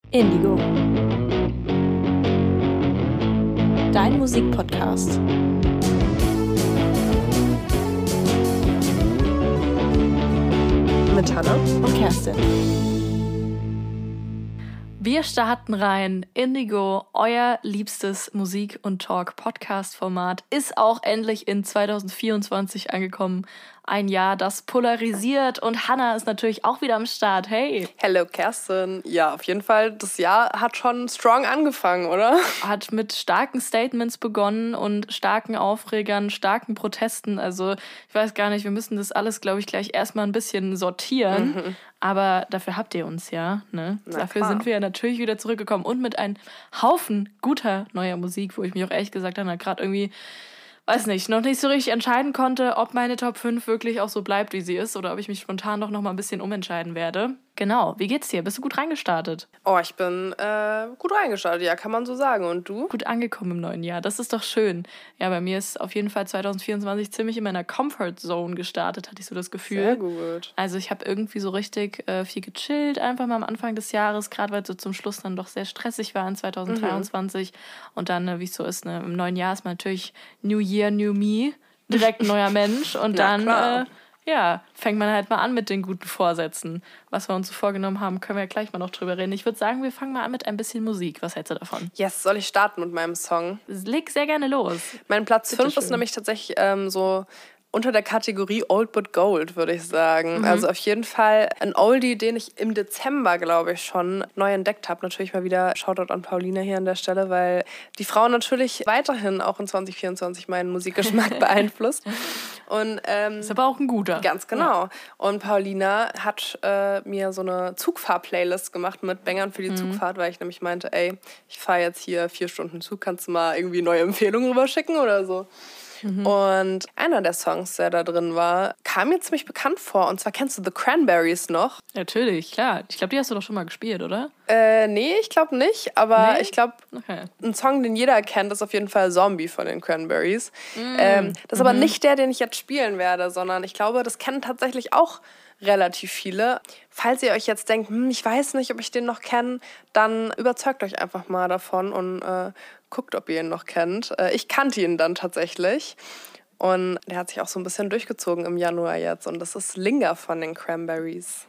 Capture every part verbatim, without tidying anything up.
Indigo. Dein Musikpodcast. Mit Hannah und Kerstin. Wir starten rein. Indigo, euer liebstes Musik- und Talk-Podcast-Format, ist auch endlich in zwanzig vierundzwanzig angekommen. Ein Jahr, das polarisiert, und Hannah ist natürlich auch wieder am Start. Hey! Hello, Kerstin. Ja, auf jeden Fall, das Jahr hat schon strong angefangen, oder? Hat mit starken Statements begonnen und starken Aufregern, starken Protesten. Also ich weiß gar nicht, wir müssen das alles, glaube ich, gleich erstmal ein bisschen sortieren. Mhm. Aber dafür habt ihr uns ja, ne? Na, dafür klar. sind wir ja natürlich wieder zurückgekommen und mit einem Haufen guter neuer Musik, wo ich mich auch ehrlich gesagt habe, gerade irgendwie, weiß nicht, noch nicht so richtig entscheiden konnte, ob meine Top fünf wirklich auch so bleibt, wie sie ist, oder ob ich mich spontan doch noch mal ein bisschen umentscheiden werde. Genau, wie geht's dir? Bist du gut reingestartet? Oh, ich bin äh, gut reingestartet, ja, kann man so sagen. Und du? Gut angekommen im neuen Jahr, das ist doch schön. Ja, bei mir ist auf jeden Fall zwanzig vierundzwanzig ziemlich in meiner Comfort Zone gestartet, hatte ich so das Gefühl. Sehr gut. Also ich habe irgendwie so richtig äh, viel gechillt, einfach mal am Anfang des Jahres, gerade weil es so zum Schluss dann doch sehr stressig war in zwanzig dreiundzwanzig. Mhm. Und dann, äh, wie es so ist, ne, im neuen Jahr ist man natürlich New Year, New Me, direkt ein neuer Mensch. Und dann äh, ja, fängt man halt mal an mit den guten Vorsätzen. Was wir uns so vorgenommen haben, können wir ja gleich mal noch drüber reden. Ich würde sagen, wir fangen mal an mit ein bisschen Musik. Was hältst du davon? Yes, soll ich starten mit meinem Song? Leg sehr gerne los. Mein Platz fünf ist nämlich tatsächlich ähm, so unter der Kategorie Old But Gold, würde ich sagen. Mhm. Also auf jeden Fall ein Oldie, den ich im Dezember, glaube ich, schon neu entdeckt habe. Natürlich mal wieder Shoutout an Paulina hier an der Stelle, weil die Frau natürlich weiterhin auch in zwanzig vierundzwanzig meinen Musikgeschmack beeinflusst. Und, ähm, ist aber auch ein guter. Ganz genau. Ja. Und Paulina hat äh, mir so eine Zugfahr-Playlist gemacht mit Bängern für die mhm. Zugfahrt, weil ich nämlich meinte, ey, ich fahre jetzt hier vier Stunden Zug, kannst du mal irgendwie neue Empfehlungen rüberschicken oder so? Mhm. Und einer der Songs, der da drin war, kam mir ziemlich bekannt vor. Und zwar kennst du The Cranberries noch? Natürlich, klar. Ich glaube, die hast du doch schon mal gespielt, oder? Äh, nee, ich glaube nicht. Aber nee? ich glaube, okay. Ein Song, den jeder kennt, ist auf jeden Fall Zombie von den Cranberries. Mm. Ähm, das ist mhm. aber nicht der, den ich jetzt spielen werde, sondern ich glaube, das kennen tatsächlich auch relativ viele. Falls ihr euch jetzt denkt, hm, ich weiß nicht, ob ich den noch kenne, dann überzeugt euch einfach mal davon und äh, guckt, ob ihr ihn noch kennt. Äh, ich kannte ihn dann tatsächlich und der hat sich auch so ein bisschen durchgezogen im Januar jetzt und das ist Linger von den Cranberries.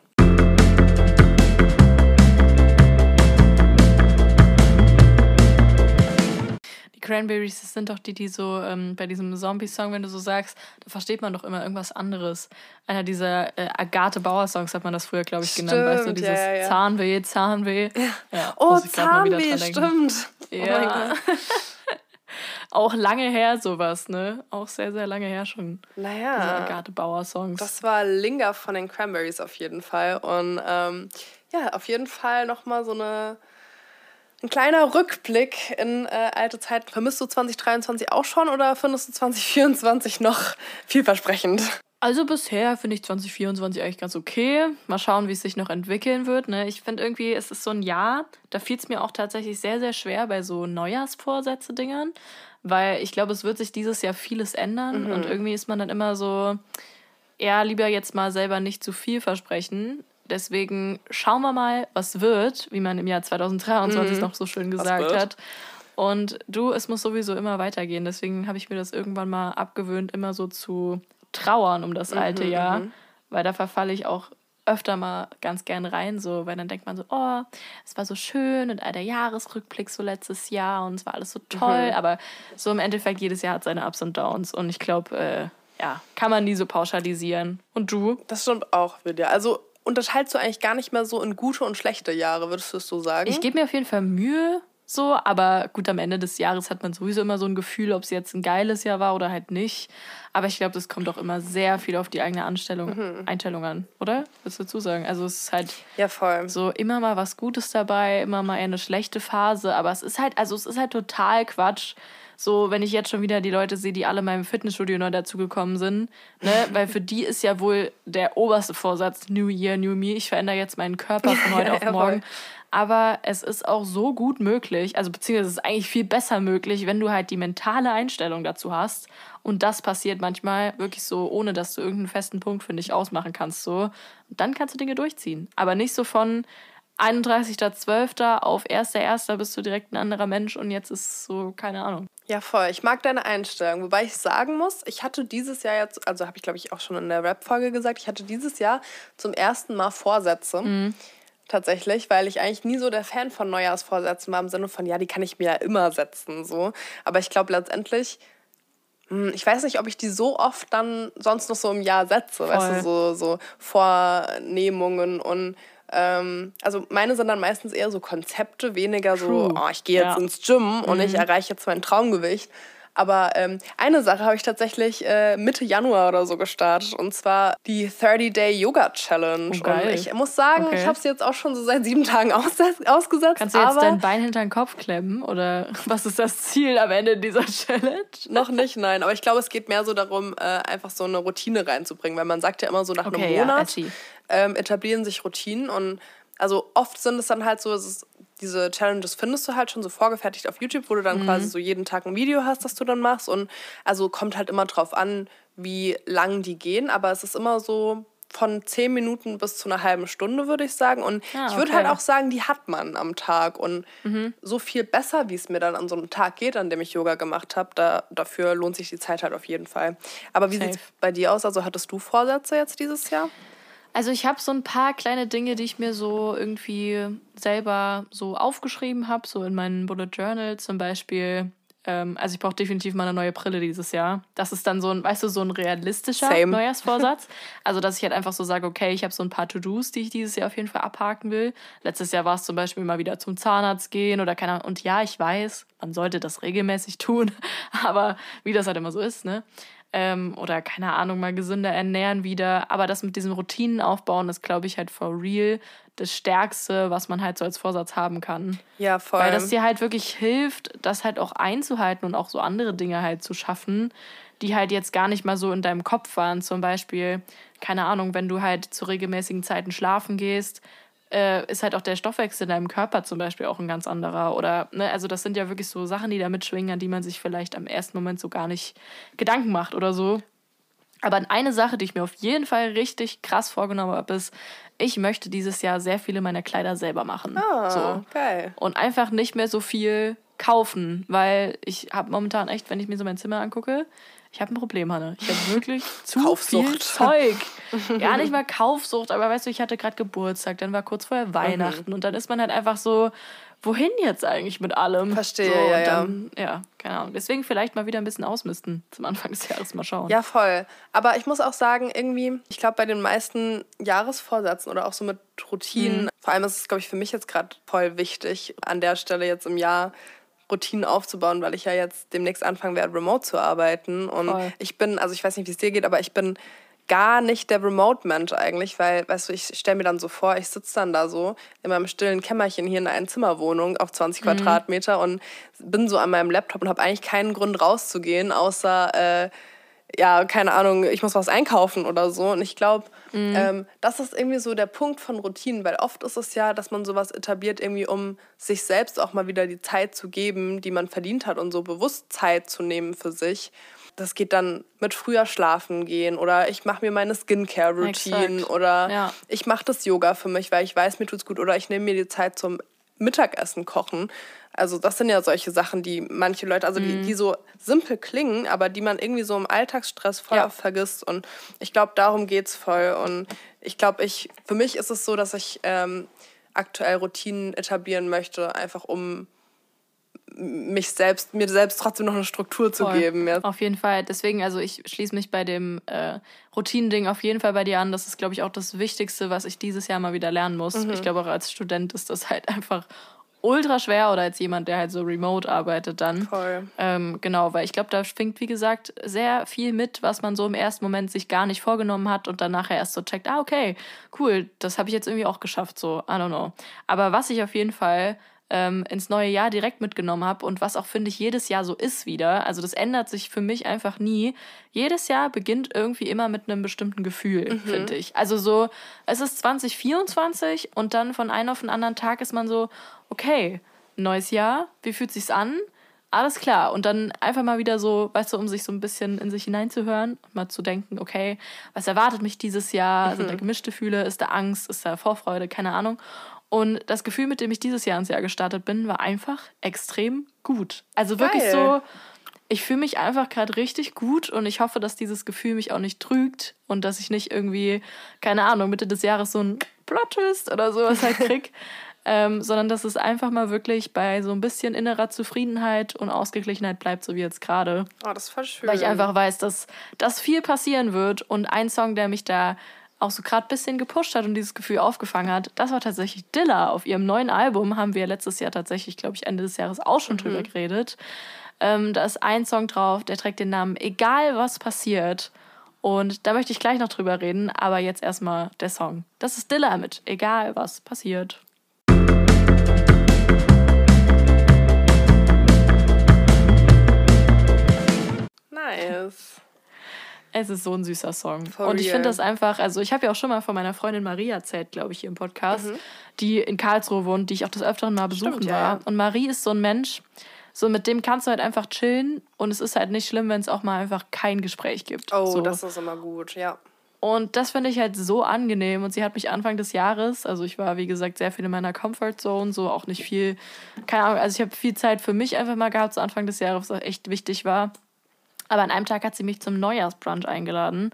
Cranberries, das sind doch die, die so ähm, bei diesem Zombie-Song, wenn du so sagst, da versteht man doch immer irgendwas anderes. Einer dieser äh, Agathe-Bauer-Songs hat man das früher, glaube ich, stimmt, genannt. Weißt du, dieses ja, ja. Zahnweh, Zahnweh. Ja. Ja, oh, Zahnweh, stimmt. Ja. Oh auch lange her sowas, ne? Auch sehr, sehr lange her schon. Naja. Diese Agathe-Bauer-Songs. Das war Linger von den Cranberries auf jeden Fall. Und ähm, ja, auf jeden Fall nochmal so eine Ein kleiner Rückblick in äh, alte Zeiten. Vermisst du zwanzig dreiundzwanzig auch schon oder findest du zwanzig vierundzwanzig noch vielversprechend? Also bisher finde ich zwanzig vierundzwanzig eigentlich ganz okay. Mal schauen, wie es sich noch entwickeln wird. Ne? Ich finde irgendwie, es ist so ein Jahr, da fiel es mir auch tatsächlich sehr, sehr schwer bei so Neujahrsvorsätze-Dingern. Weil ich glaube, es wird sich dieses Jahr vieles ändern. Mhm. Und irgendwie ist man dann immer so, ja, lieber jetzt mal selber nicht zu viel versprechen. Deswegen schauen wir mal, was wird, wie man im Jahr zwanzig dreiundzwanzig mhm. noch so schön gesagt hat. Und du, es muss sowieso immer weitergehen. Deswegen habe ich mir das irgendwann mal abgewöhnt, immer so zu trauern um das alte mhm, Jahr. Mhm. Weil da verfalle ich auch öfter mal ganz gern rein, so, weil dann denkt man so, oh, es war so schön und der Jahresrückblick so letztes Jahr und es war alles so toll. Mhm. Aber so im Endeffekt, jedes Jahr hat seine Ups und Downs. Und ich glaube, äh, ja, kann man nie so pauschalisieren. Und du? Das stimmt auch, Vidya. Also unterteilst du eigentlich gar nicht mehr so in gute und schlechte Jahre, würdest du es so sagen? Ich gebe mir auf jeden Fall Mühe, so, aber gut, am Ende des Jahres hat man sowieso immer so ein Gefühl, ob es jetzt ein geiles Jahr war oder halt nicht. Aber ich glaube, das kommt auch immer sehr viel auf die eigene Anstellung, mhm. Einstellung an, oder? Willst du dazu sagen? Also es ist halt ja, voll. So immer mal was Gutes dabei, immer mal eher eine schlechte Phase, aber es ist halt, also es ist halt total Quatsch. So, wenn ich jetzt schon wieder die Leute sehe, die alle meinem Fitnessstudio neu dazugekommen sind, ne, weil für die ist ja wohl der oberste Vorsatz New Year, New Me. Ich verändere jetzt meinen Körper von heute auf morgen. Aber es ist auch so gut möglich, also beziehungsweise es ist eigentlich viel besser möglich, wenn du halt die mentale Einstellung dazu hast. Und das passiert manchmal wirklich so, ohne dass du irgendeinen festen Punkt für dich ausmachen kannst. So. Und dann kannst du Dinge durchziehen. Aber nicht so von, einunddreißigster zwölfter auf erster erster bist du direkt ein anderer Mensch und jetzt ist so, keine Ahnung. Ja, voll. Ich mag deine Einstellung. Wobei ich sagen muss, ich hatte dieses Jahr jetzt, also habe ich glaube ich auch schon in der Rap-Folge gesagt, ich hatte dieses Jahr zum ersten Mal Vorsätze. Mhm. Tatsächlich, weil ich eigentlich nie so der Fan von Neujahrsvorsätzen war, im Sinne von, ja, die kann ich mir ja immer setzen, so. Aber ich glaube letztendlich, ich weiß nicht, ob ich die so oft dann sonst noch so im Jahr setze, voll. Weißt du, so, so Vornehmungen und ähm, also meine sind dann meistens eher so Konzepte, weniger so, oh, ich gehe jetzt ja. ins Gym und mhm. ich erreiche jetzt mein Traumgewicht. Aber ähm, eine Sache habe ich tatsächlich äh, Mitte Januar oder so gestartet. Und zwar die thirty-Day-Yoga-Challenge. Oh, und ich muss sagen, okay. ich habe sie jetzt auch schon so seit sieben Tagen aus- ausgesetzt. Kannst du jetzt aber dein Bein hinter den Kopf klemmen? Oder was ist das Ziel am Ende dieser Challenge? Noch nicht, nein. Aber ich glaube, es geht mehr so darum, äh, einfach so eine Routine reinzubringen. Weil man sagt ja immer so, nach okay, einem Monat ja, ähm, etablieren sich Routinen. Und also oft sind es dann halt so, es ist, diese Challenges findest du halt schon so vorgefertigt auf YouTube, wo du dann mhm. quasi so jeden Tag ein Video hast, das du dann machst. Und also kommt halt immer drauf an, wie lang die gehen. Aber es ist immer so von zehn Minuten bis zu einer halben Stunde, würde ich sagen. Und ah, ich würde okay. halt auch sagen, die hat man am Tag. Und mhm. so viel besser, wie es mir dann an so einem Tag geht, an dem ich Yoga gemacht habe, da, dafür lohnt sich die Zeit halt auf jeden Fall. Aber wie sieht es bei dir aus? Also hattest du Vorsätze jetzt dieses Jahr? Also ich habe so ein paar kleine Dinge, die ich mir so irgendwie selber so aufgeschrieben habe, so in meinen Bullet Journal zum Beispiel. Ähm, also ich brauche definitiv mal eine neue Brille dieses Jahr. Das ist dann so ein, weißt du, so ein realistischer Same. Neujahrsvorsatz. Also dass ich halt einfach so sage, okay, ich habe so ein paar To-Dos, die ich dieses Jahr auf jeden Fall abhaken will. Letztes Jahr war es zum Beispiel mal wieder zum Zahnarzt gehen oder keine Ahnung. Und ja, ich weiß, man sollte das regelmäßig tun, aber wie das halt immer so ist, ne? Ähm, oder keine Ahnung, mal gesünder ernähren wieder. Aber das mit diesem Routinen aufbauen, ist, glaube ich, halt for real das Stärkste, was man halt so als Vorsatz haben kann. Ja, voll. Weil das dir halt wirklich hilft, das halt auch einzuhalten und auch so andere Dinge halt zu schaffen, die halt jetzt gar nicht mal so in deinem Kopf waren. Zum Beispiel, keine Ahnung, wenn du halt zu regelmäßigen Zeiten schlafen gehst, äh, ist halt auch der Stoffwechsel in deinem Körper zum Beispiel auch ein ganz anderer. Oder, ne, also das sind ja wirklich so Sachen, die da mitschwingen, an die man sich vielleicht am ersten Moment so gar nicht Gedanken macht oder so. Aber eine Sache, die ich mir auf jeden Fall richtig krass vorgenommen habe, ist, ich möchte dieses Jahr sehr viele meiner Kleider selber machen. Ah, so. geil. Und einfach nicht mehr so viel kaufen, weil ich habe momentan echt, wenn ich mir so mein Zimmer angucke, ich habe ein Problem, Hanne. Ich habe wirklich zu viel Zeug. Gar nicht mal Kaufsucht, aber weißt du, ich hatte gerade Geburtstag, dann war kurz vorher Weihnachten mhm. und dann ist man halt einfach so, wohin jetzt eigentlich mit allem? Verstehe, so, ja, dann, ja. Ja, keine Ahnung. Deswegen vielleicht mal wieder ein bisschen ausmisten zum Anfang des Jahres, mal schauen. Ja, voll. Aber ich muss auch sagen, irgendwie, ich glaube, bei den meisten Jahresvorsätzen oder auch so mit Routinen, mhm. vor allem ist es, glaube ich, für mich jetzt gerade voll wichtig, an der Stelle jetzt im Jahr Routinen aufzubauen, weil ich ja jetzt demnächst anfangen werde, remote zu arbeiten. Und Voll. ich bin, also ich weiß nicht, wie es dir geht, aber ich bin gar nicht der Remote-Mensch eigentlich, weil, weißt du, ich stelle mir dann so vor, ich sitze dann da so in meinem stillen Kämmerchen hier in einer Einzimmerwohnung auf zwanzig mhm. Quadratmeter und bin so an meinem Laptop und habe eigentlich keinen Grund rauszugehen, außer äh, ja, keine Ahnung, ich muss was einkaufen oder so. Und ich glaube, mhm. ähm, das ist irgendwie so der Punkt von Routinen, weil oft ist es ja, dass man sowas etabliert, irgendwie um sich selbst auch mal wieder die Zeit zu geben, die man verdient hat und so bewusst Zeit zu nehmen für sich. Das geht dann mit früher schlafen gehen oder ich mache mir meine Skincare-Routine oder ja. ich mache das Yoga für mich, weil ich weiß, mir tut's gut oder ich nehme mir die Zeit zum Mittagessen kochen. Also das sind ja solche Sachen, die manche Leute, also die, die so simpel klingen, aber die man irgendwie so im Alltagsstress voll ja. vergisst. Und ich glaube, darum geht's voll. Und ich glaube, ich für mich ist es so, dass ich ähm, aktuell Routinen etablieren möchte, einfach um mich selbst, mir selbst trotzdem noch eine Struktur zu Voll. geben. Ja. Auf jeden Fall. Deswegen, also ich schließe mich bei dem äh, Routinen-Ding auf jeden Fall bei dir an. Das ist, glaube ich, auch das Wichtigste, was ich dieses Jahr mal wieder lernen muss. Mhm. Ich glaube, auch als Student ist das halt einfach ultra schwer oder als jemand, der halt so remote arbeitet dann. Voll. Ähm, genau, weil ich glaube, da schwingt, wie gesagt, sehr viel mit, was man so im ersten Moment sich gar nicht vorgenommen hat und dann nachher erst so checkt, ah, okay, cool, das habe ich jetzt irgendwie auch geschafft, so, I don't know. Aber was ich auf jeden Fall ähm, ins neue Jahr direkt mitgenommen habe und was auch, finde ich, jedes Jahr so ist wieder, also das ändert sich für mich einfach nie. Jedes Jahr beginnt irgendwie immer mit einem bestimmten Gefühl, mhm. finde ich. Also so, es ist zwanzig vierundzwanzig und dann von einem auf den anderen Tag ist man so, okay, neues Jahr, wie fühlt sich's an? Alles klar. Und dann einfach mal wieder so, weißt du, um sich so ein bisschen in sich hineinzuhören und mal zu denken, okay, was erwartet mich dieses Jahr? Mhm. Sind da gemischte Gefühle? Ist da Angst? Ist da Vorfreude? Keine Ahnung. Und das Gefühl, mit dem ich dieses Jahr ins Jahr gestartet bin, war einfach extrem gut. Also Geil. wirklich so, ich fühle mich einfach gerade richtig gut und ich hoffe, dass dieses Gefühl mich auch nicht trügt und dass ich nicht irgendwie, keine Ahnung, Mitte des Jahres so ein Plot-Twist oder sowas halt krieg. ähm, sondern dass es einfach mal wirklich bei so ein bisschen innerer Zufriedenheit und Ausgeglichenheit bleibt, so wie jetzt gerade. Oh, das ist voll schön. Weil ich einfach weiß, dass, dass viel passieren wird und ein Song, der mich da auch so gerade ein bisschen gepusht hat und dieses Gefühl aufgefangen hat, das war tatsächlich Dilla. Auf ihrem neuen Album haben wir letztes Jahr tatsächlich, glaube ich, Ende des Jahres auch schon mhm. drüber geredet. Ähm, da ist ein Song drauf, der trägt den Namen Egal was passiert. Und da möchte ich gleich noch drüber reden, aber jetzt erstmal der Song. Das ist Dilla mit Egal was passiert. Nice. Es ist so ein süßer Song. For und ich real. finde das einfach, also ich habe ja auch schon mal von meiner Freundin Marie erzählt, glaube ich, hier im Podcast, Mhm. die in Karlsruhe wohnt, die ich auch des Öfteren mal besuchen Stimmt, ja, war. ja. Und Marie ist so ein Mensch, so mit dem kannst du halt einfach chillen und es ist halt nicht schlimm, wenn es auch mal einfach kein Gespräch gibt. Oh, so. das ist immer gut, ja. Und das finde ich halt so angenehm. Und sie hat mich Anfang des Jahres, also ich war, wie gesagt, sehr viel in meiner Comfortzone, so auch nicht viel, keine Ahnung, also ich habe viel Zeit für mich einfach mal gehabt, so Anfang des Jahres, was echt wichtig war. Aber an einem Tag hat sie mich zum Neujahrsbrunch eingeladen.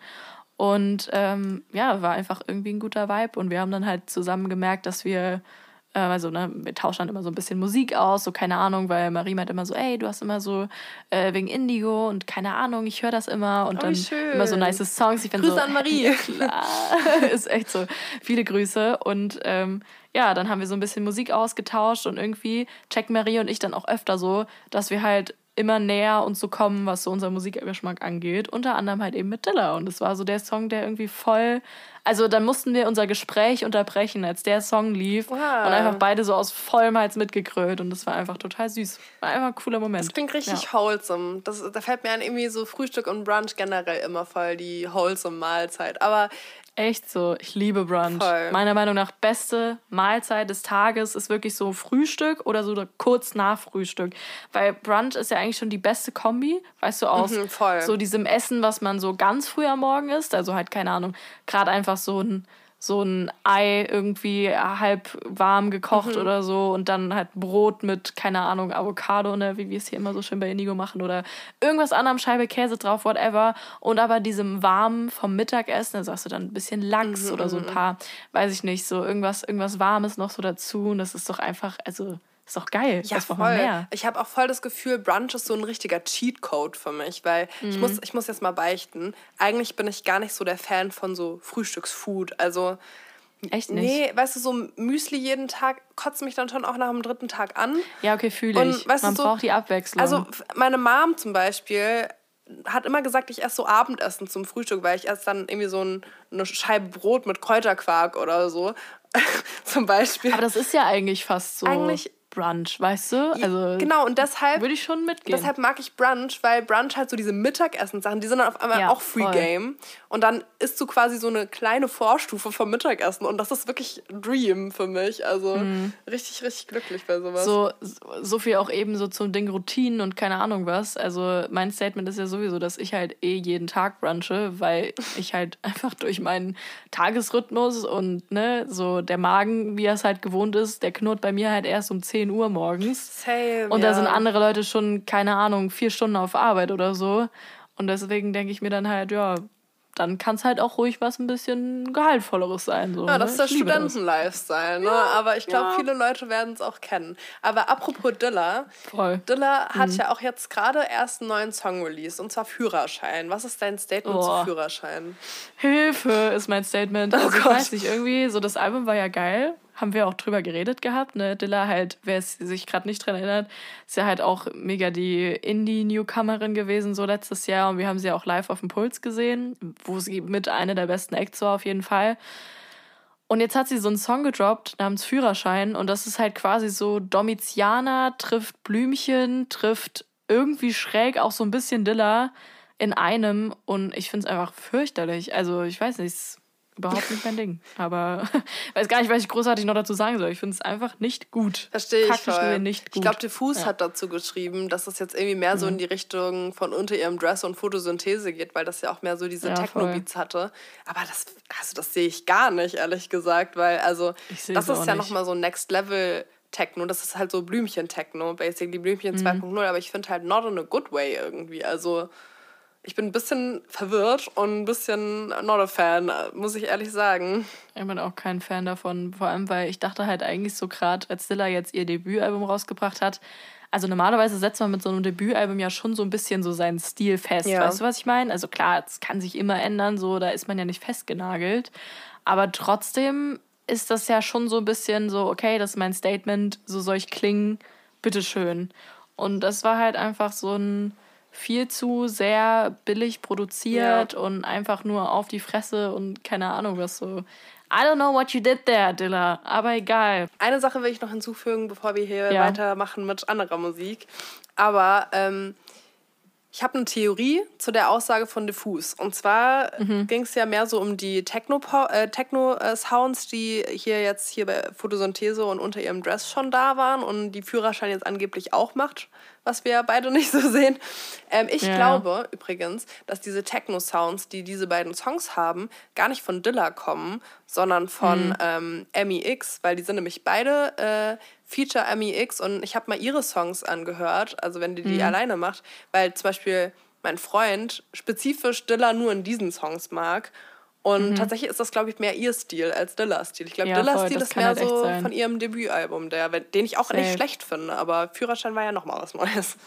Und ähm, ja, war einfach irgendwie ein guter Vibe. Und wir haben dann halt zusammen gemerkt, dass wir, äh, also ne, wir tauschen dann immer so ein bisschen Musik aus, so keine Ahnung, weil Marie meint immer so, ey, du hast immer so äh, wegen Indigo und keine Ahnung, ich höre das immer. Und Oh, dann wie schön. immer so nice Songs. Ich Grüße so, an Marie. Klar. Ist echt so. Viele Grüße. Und ähm, ja, dann haben wir so ein bisschen Musik ausgetauscht und irgendwie checken Marie und ich dann auch öfter so, dass wir halt immer näher uns so kommen, was so unser Musikgeschmack angeht. Unter anderem halt eben mit Dilla. Und es war so der Song, der irgendwie voll... Also dann mussten wir unser Gespräch unterbrechen, als der Song lief. Wow. Und einfach beide so aus vollem Hals mitgegrölt. Und das war einfach total süß. War einfach ein cooler Moment. Das klingt richtig ja. wholesome. Das, da fällt mir an, irgendwie so Frühstück und Brunch generell immer voll die wholesome Mahlzeit. Aber Echt so, ich liebe Brunch. Voll. Meiner Meinung nach beste Mahlzeit des Tages ist wirklich so Frühstück oder so kurz nach Frühstück. Weil Brunch ist ja eigentlich schon die beste Kombi, weißt du, aus Mhm, voll. so diesem Essen, was man so ganz früh am Morgen isst. Also halt, keine Ahnung, gerade einfach so ein, so ein Ei irgendwie halb warm gekocht Mhm. oder so und dann halt Brot mit, keine Ahnung, Avocado, ne, wie wir es hier immer so schön bei Indigo machen oder irgendwas anderem, Scheibe Käse drauf, whatever. Und aber diesem warmen vom Mittagessen, da sagst du dann ein bisschen Lachs Mhm, oder so ein mhm. paar, weiß ich nicht, so irgendwas, irgendwas Warmes noch so dazu und das ist doch einfach, also ist doch geil. ja, das braucht man voll. mehr. Ich habe auch voll das Gefühl, Brunch ist so ein richtiger Cheatcode für mich, weil Mhm. ich, muss, ich muss jetzt mal beichten, eigentlich bin ich gar nicht so der Fan von so Frühstücksfood. Also Echt nicht? nee, weißt du, so Müsli jeden Tag kotzt mich dann schon auch nach dem dritten Tag an. Ja, okay, fühle Und, ich. weißt du, Man so- braucht die Abwechslung. Also f- meine Mom zum Beispiel hat immer gesagt, ich esse so Abendessen zum Frühstück, weil ich esse dann irgendwie so ein, eine Scheibe Brot mit Kräuterquark oder so zum Beispiel. aber das ist ja eigentlich fast so Eigentlich- Brunch, weißt du? Also Genau, und deshalb würde ich schon mitgehen. Deshalb mag ich Brunch, weil Brunch halt so diese Mittagessen-Sachen, die sind dann auf einmal Ja, auch Free voll. Game. Und dann isst du quasi so eine kleine Vorstufe vom Mittagessen. Und das ist wirklich Dream für mich. Also richtig, richtig glücklich bei sowas. so, so viel auch eben so zum Ding Routinen und keine Ahnung was. Also mein Statement ist ja sowieso, dass ich halt eh jeden Tag brunche, weil ich halt einfach durch meinen Tagesrhythmus und ne, so der Magen, wie er es halt gewohnt ist, der knurrt bei mir halt erst um zehn Uhr morgens. Same, Und ja. da sind andere Leute schon, keine Ahnung, vier Stunden auf Arbeit oder so. Und deswegen denke ich mir dann halt, ja, dann kann es halt auch ruhig was ein bisschen gehaltvolleres sein. So, Ja, das ist der ne? Ich liebe das. Studenten-Lifestyle, ne? Aber ich glaube, ja. viele Leute werden es auch kennen. Aber apropos Dilla, Voll. Dilla hat Mhm. ja auch jetzt gerade erst einen neuen Song released, und zwar Führerschein. Was ist dein Statement Oh. zu Führerschein? Hilfe ist mein Statement. Oh Also ich Gott. weiß nicht, irgendwie, so das Album war ja geil. Haben wir auch drüber geredet gehabt. Ne? Dilla halt, wer es sich gerade nicht dran erinnert, ist ja halt auch mega die Indie-Newcomerin gewesen so letztes Jahr. Und wir haben sie auch live auf dem Puls gesehen, wo sie mit einer der besten Acts war auf jeden Fall. Und jetzt hat sie so einen Song gedroppt namens Führerschein. Und das ist halt quasi so Domitianer trifft Blümchen, trifft irgendwie schräg auch so ein bisschen Dilla in einem. Und ich finde es einfach fürchterlich. Also ich weiß nicht, es überhaupt nicht mein Ding. Aber weiß gar nicht, was ich großartig noch dazu sagen soll. Ich finde es einfach nicht gut. Verstehe ich Praktisch voll. nicht gut. Ich glaube, Diffus ja. hat dazu geschrieben, dass es jetzt irgendwie mehr mhm. so in die Richtung von Unter ihrem Dress und Photosynthese geht, weil das ja auch mehr so diese ja, Techno-Beats hatte. Aber das, also das sehe ich gar nicht, ehrlich gesagt, weil also das ist ja nochmal so Next Level Techno. Das ist halt so Blümchen-Techno, basically Blümchen mhm. zwei Punkt null, aber ich finde halt not in a good way irgendwie. Also ich bin ein bisschen verwirrt und ein bisschen not a fan, muss ich ehrlich sagen. Ich bin auch kein Fan davon, vor allem, weil ich dachte halt eigentlich so gerade, als Dilla jetzt ihr Debütalbum rausgebracht hat, also normalerweise setzt man mit so einem Debütalbum ja schon so ein bisschen so seinen Stil fest, ja. Weißt du, was ich meine? Also klar, es kann sich immer ändern, so, da ist man ja nicht festgenagelt, aber trotzdem ist das ja schon so ein bisschen so, okay, das ist mein Statement, so soll ich klingen, bitteschön. Und das war halt einfach so ein viel zu sehr billig produziert ja. und einfach nur auf die Fresse und keine Ahnung was so. I don't know what you did there, Dilla, aber egal. Eine Sache will ich noch hinzufügen, bevor wir hier ja. weitermachen mit anderer Musik. Aber ähm, ich habe eine Theorie zu der Aussage von Diffus. Und zwar mhm. ging es ja mehr so um die Techno-Sounds, äh, Techno, äh, die hier jetzt hier bei Photosynthese und Unter ihrem Dress schon da waren und die Führerschein jetzt angeblich auch macht, was wir beide nicht so sehen. Ähm, ich ja. glaube übrigens, dass diese Techno-Sounds, die diese beiden Songs haben, gar nicht von Dilla kommen, sondern von mhm. ähm, M E X, weil die sind nämlich beide äh, Feature M E X und ich habe mal ihre Songs angehört, also wenn die die mhm. alleine macht, weil zum Beispiel mein Freund spezifisch Dilla nur in diesen Songs mag. Und mhm. tatsächlich ist das, glaube ich, mehr ihr Stil als Dillas Stil. Ich glaube, ja, Dillas Stil ist mehr halt so von ihrem Debütalbum, der, den ich auch Safe. nicht schlecht finde. Aber Führerschein war ja nochmal was Neues.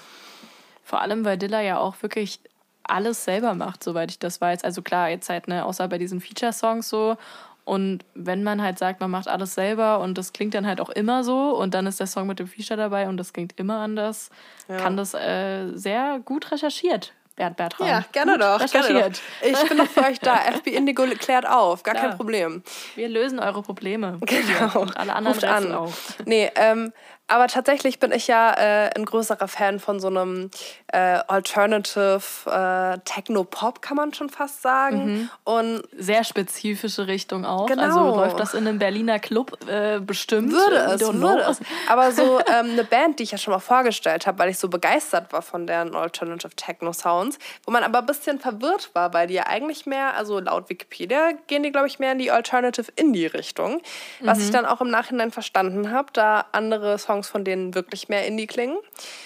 Vor allem, weil Dilla ja auch wirklich alles selber macht, soweit ich das weiß. Also klar, jetzt halt, ne, außer bei diesen Feature-Songs so. Und wenn man halt sagt, man macht alles selber und das klingt dann halt auch immer so und dann ist der Song mit dem Feature dabei und das klingt immer anders, ja. kann das äh, sehr gut recherchiert Bernd Bertram. Ja, gerne Gut doch, gerne doch. Ich bin noch für euch da. F B Indigo klärt auf, gar Klar. kein Problem. Wir lösen eure Probleme. Genau. Und alle anderen Ruft an. auch. Nee, ähm, aber tatsächlich bin ich ja äh, ein größerer Fan von so einem äh, Alternative äh, Techno-Pop, kann man schon fast sagen. Mhm. Und sehr spezifische Richtung auch. Genau. Also läuft das in einem Berliner Club äh, bestimmt. Würde es, würde es. Aber so ähm, eine Band, die ich ja schon mal vorgestellt habe, weil ich so begeistert war von deren Alternative Techno-Sounds, wo man aber ein bisschen verwirrt war, weil die ja eigentlich mehr, also laut Wikipedia gehen die, glaube ich, mehr in die Alternative Indie-Richtung. Was mhm. ich dann auch im Nachhinein verstanden habe, da andere Songs von denen wirklich mehr Indie klingen,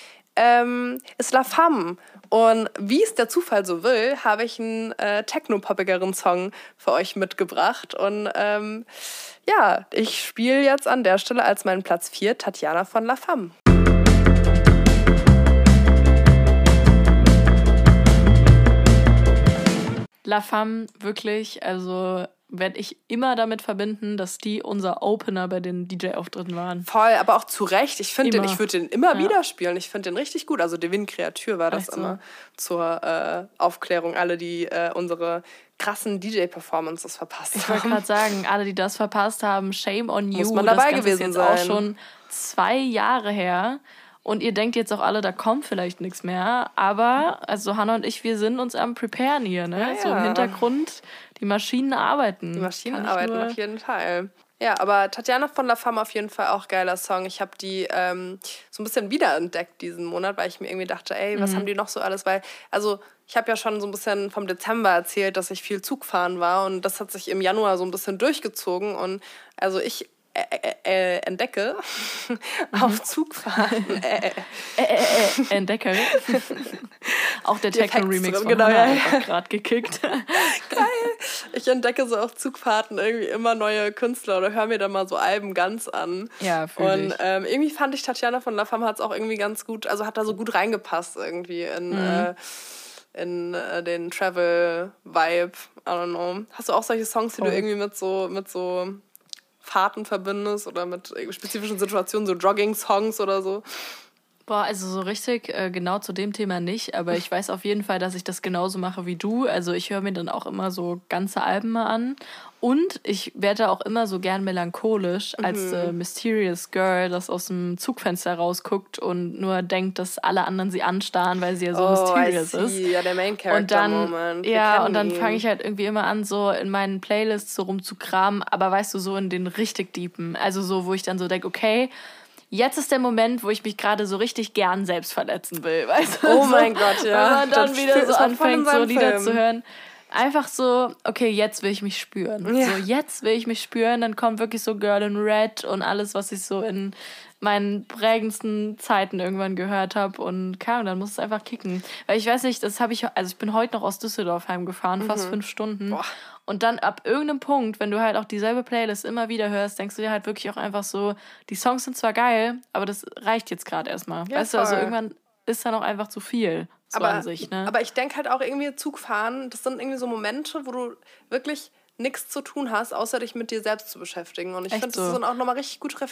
ähm, ist La Femme. Und wie es der Zufall so will, habe ich einen äh, techno-poppigeren Song für euch mitgebracht. Und ähm, ja, ich spiele jetzt an der Stelle als meinen Platz vier Tatjana von La Femme. La Femme, wirklich, also werde ich immer damit verbinden, dass die unser Opener bei den D J-Auftritten waren. Voll, aber auch zu Recht. Ich finde den, ich würde den immer ja. wieder spielen. Ich finde den richtig gut. Also Devin Creature war das Echt immer so? zur äh, Aufklärung. Alle, die äh, unsere krassen D J-Performances verpasst ich haben. Ich wollte gerade sagen, alle, die das verpasst haben, shame on you. Muss man dabei das gewesen ist jetzt sein. Auch schon zwei Jahre her. Und ihr denkt jetzt auch alle, da kommt vielleicht nichts mehr. Aber, also Hannah und ich, wir sind uns am Preparen hier, ne? Ja, ja. So im Hintergrund, die Maschinen arbeiten. Die Maschinen arbeiten auf jeden Fall. Ja, aber Tatjana von La Femme auf jeden Fall auch geiler Song. Ich habe die ähm, so ein bisschen wiederentdeckt diesen Monat, weil ich mir irgendwie dachte, ey, was mhm. haben die noch so alles? Weil, also ich habe ja schon so ein bisschen vom Dezember erzählt, dass ich viel Zug fahren war und das hat sich im Januar so ein bisschen durchgezogen und also ich Äh, äh, entdecke mhm. auf Zugfahrten. Äh, äh. Äh, äh, äh, entdecke. Auch der Techno-Remix von genau, Hannah ja. einfach gerade gekickt. Geil. Ich entdecke so auf Zugfahrten irgendwie immer neue Künstler oder höre mir dann mal so Alben ganz an. Ja, fühl Und ähm, irgendwie fand ich Tatjana von La Femme hat es auch irgendwie ganz gut, also hat da so gut reingepasst irgendwie in, mhm. äh, in äh, den Travel-Vibe. I don't know. Hast du auch solche Songs, die oh. du irgendwie mit so, mit so Fahrten verbindest oder mit spezifischen Situationen, so Jogging-Songs oder so? Boah, also so richtig äh, genau zu dem Thema nicht, aber ich weiß auf jeden Fall, dass ich das genauso mache wie du. Also ich höre mir dann auch immer so ganze Alben mal an. Und ich werde auch immer so gern melancholisch mhm. als äh, Mysterious Girl, das aus dem Zugfenster rausguckt und nur denkt, dass alle anderen sie anstarren, weil sie ja so oh, mysterious ist. Ja, der Main Character und dann, Moment. Ja, und dann fange ich halt irgendwie immer an, so in meinen Playlists so rumzukramen, aber weißt du, so in den richtig deepen. Also so, wo ich dann so denke, okay, jetzt ist der Moment, wo ich mich gerade so richtig gern selbst verletzen will, weißt du? Oh mein Gott, ja. Wenn man dann das wieder so anfängt, so Lieder Film. zu hören. Einfach so, okay, jetzt will ich mich spüren. Ja. So, jetzt will ich mich spüren. Dann kommt wirklich so Girl in Red und alles, was ich so in meinen prägendsten Zeiten irgendwann gehört habe. Und keine Ahnung, dann muss es einfach kicken. Weil ich weiß nicht, das habe ich, also ich bin heute noch aus Düsseldorf heimgefahren, mhm. fast fünf Stunden. Boah. Und dann ab irgendeinem Punkt, wenn du halt auch dieselbe Playlist immer wieder hörst, denkst du dir halt wirklich auch einfach so, die Songs sind zwar geil, aber das reicht jetzt gerade erstmal. Ja, weißt voll. Du, also irgendwann ist dann auch einfach zu viel. So aber, an sich, ne? aber ich denke halt auch irgendwie Zugfahren, das sind irgendwie so Momente, wo du wirklich nichts zu tun hast, außer dich mit dir selbst zu beschäftigen. Und ich finde, so. Das sind auch nochmal richtig gute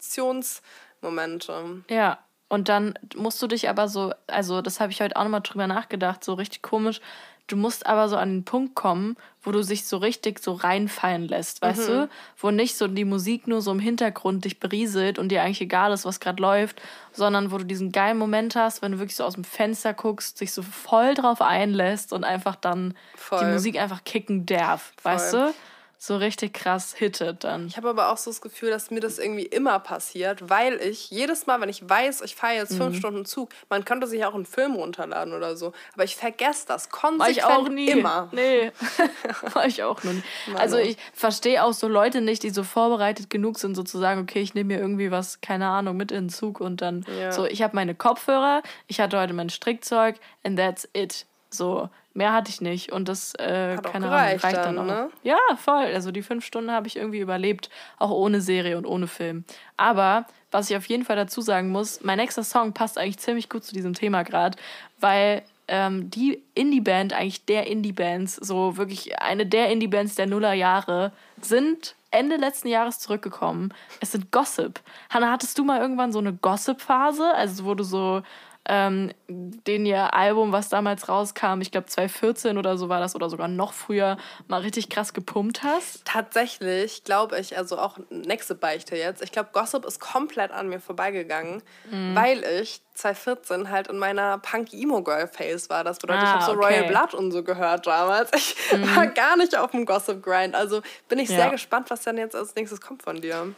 Reflexionsmomente. Ja, und dann musst du dich aber so, also das habe ich heute auch nochmal drüber nachgedacht, so richtig komisch, du musst aber so an den Punkt kommen, wo du dich so richtig so reinfallen lässt, weißt mhm. du? Wo nicht so die Musik nur so im Hintergrund dich berieselt und dir eigentlich egal ist, was gerade läuft, sondern wo du diesen geilen Moment hast, wenn du wirklich so aus dem Fenster guckst, dich so voll drauf einlässt und einfach dann voll. Die Musik einfach kicken darf, voll. Weißt du? So richtig krass hittet dann. Ich habe aber auch so das Gefühl, dass mir das irgendwie immer passiert, weil ich jedes Mal, wenn ich weiß, ich fahre jetzt fünf mhm. Stunden Zug, man könnte sich auch einen Film runterladen oder so, aber ich vergesse das konsequent ich auch nie. Immer. Nee, war ich auch noch nie. Also ich verstehe auch so Leute nicht, die so vorbereitet genug sind, sozusagen, okay, ich nehme mir irgendwie was, keine Ahnung, mit in den Zug und dann ja. so, ich habe meine Kopfhörer, ich hatte heute mein Strickzeug and that's it. So, mehr hatte ich nicht und das, äh, keine Ahnung, reicht dann, dann auch. Ne? Ja, voll. Also die fünf Stunden habe ich irgendwie überlebt, auch ohne Serie und ohne Film. Aber, was ich auf jeden Fall dazu sagen muss, mein nächster Song passt eigentlich ziemlich gut zu diesem Thema gerade, weil ähm, die Indie-Band, eigentlich der Indie-Bands, so wirklich eine der Indie-Bands der Nullerjahre, sind Ende letzten Jahres zurückgekommen. Es sind Gossip. Hannah, hattest du mal irgendwann so eine Gossip-Phase, also wo du so Ähm, den ihr Album, was damals rauskam, ich glaube zwanzig vierzehn oder so war das, oder sogar noch früher, mal richtig krass gepumpt hast? Tatsächlich, glaube ich, also auch nächste Beichte jetzt, ich glaube, Gossip ist komplett an mir vorbeigegangen, mhm. weil ich zwanzig vierzehn halt in meiner Punk-Emo-Girl-Phase war. Das bedeutet, ah, ich habe so okay. Royal Blood und so gehört damals. Ich mhm. war gar nicht auf dem Gossip-Grind, also bin ich ja. sehr gespannt, was dann jetzt als nächstes kommt von dir.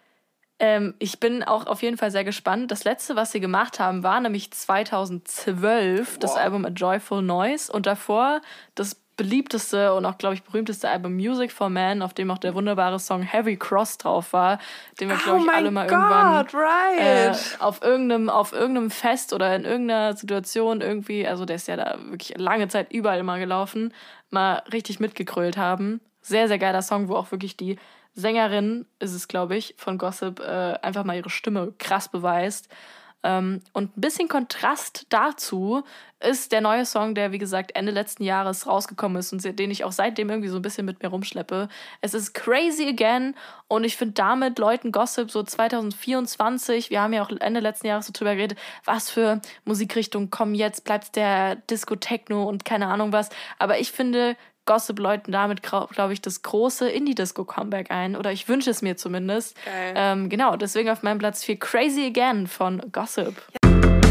Ähm, ich bin auch auf jeden Fall sehr gespannt. Das letzte, was sie gemacht haben, war nämlich zweitausendzwölf, wow. das Album A Joyful Noise. Und davor das beliebteste und auch, glaube ich, berühmteste Album Music for Man, auf dem auch der wunderbare Song Heavy Cross drauf war, den wir, glaube ich, oh alle mal God, irgendwann right. äh, auf, irgendeinem, auf irgendeinem Fest oder in irgendeiner Situation irgendwie, also der ist ja da wirklich lange Zeit überall mal gelaufen, mal richtig mitgegrölt haben. Sehr, sehr geiler Song, wo auch wirklich die Sängerin, ist es, glaube ich, von Gossip, äh, einfach mal ihre Stimme krass beweist. Ähm, und ein bisschen Kontrast dazu ist der neue Song, der, wie gesagt, Ende letzten Jahres rausgekommen ist und den ich auch seitdem irgendwie so ein bisschen mit mir rumschleppe. Es ist Crazy Again und ich finde damit Leuten Gossip so zwanzig vierundzwanzig, wir haben ja auch Ende letzten Jahres so drüber geredet, was für Musikrichtungen kommen jetzt, bleibt der Disco-Techno und keine Ahnung was. Aber ich finde, Gossip läuten damit, glaube ich, das große Indie-Disco-Comeback ein. Oder ich wünsche es mir zumindest. Geil. Ähm, genau, deswegen auf meinem Platz vier Crazy Again von Gossip. Ja.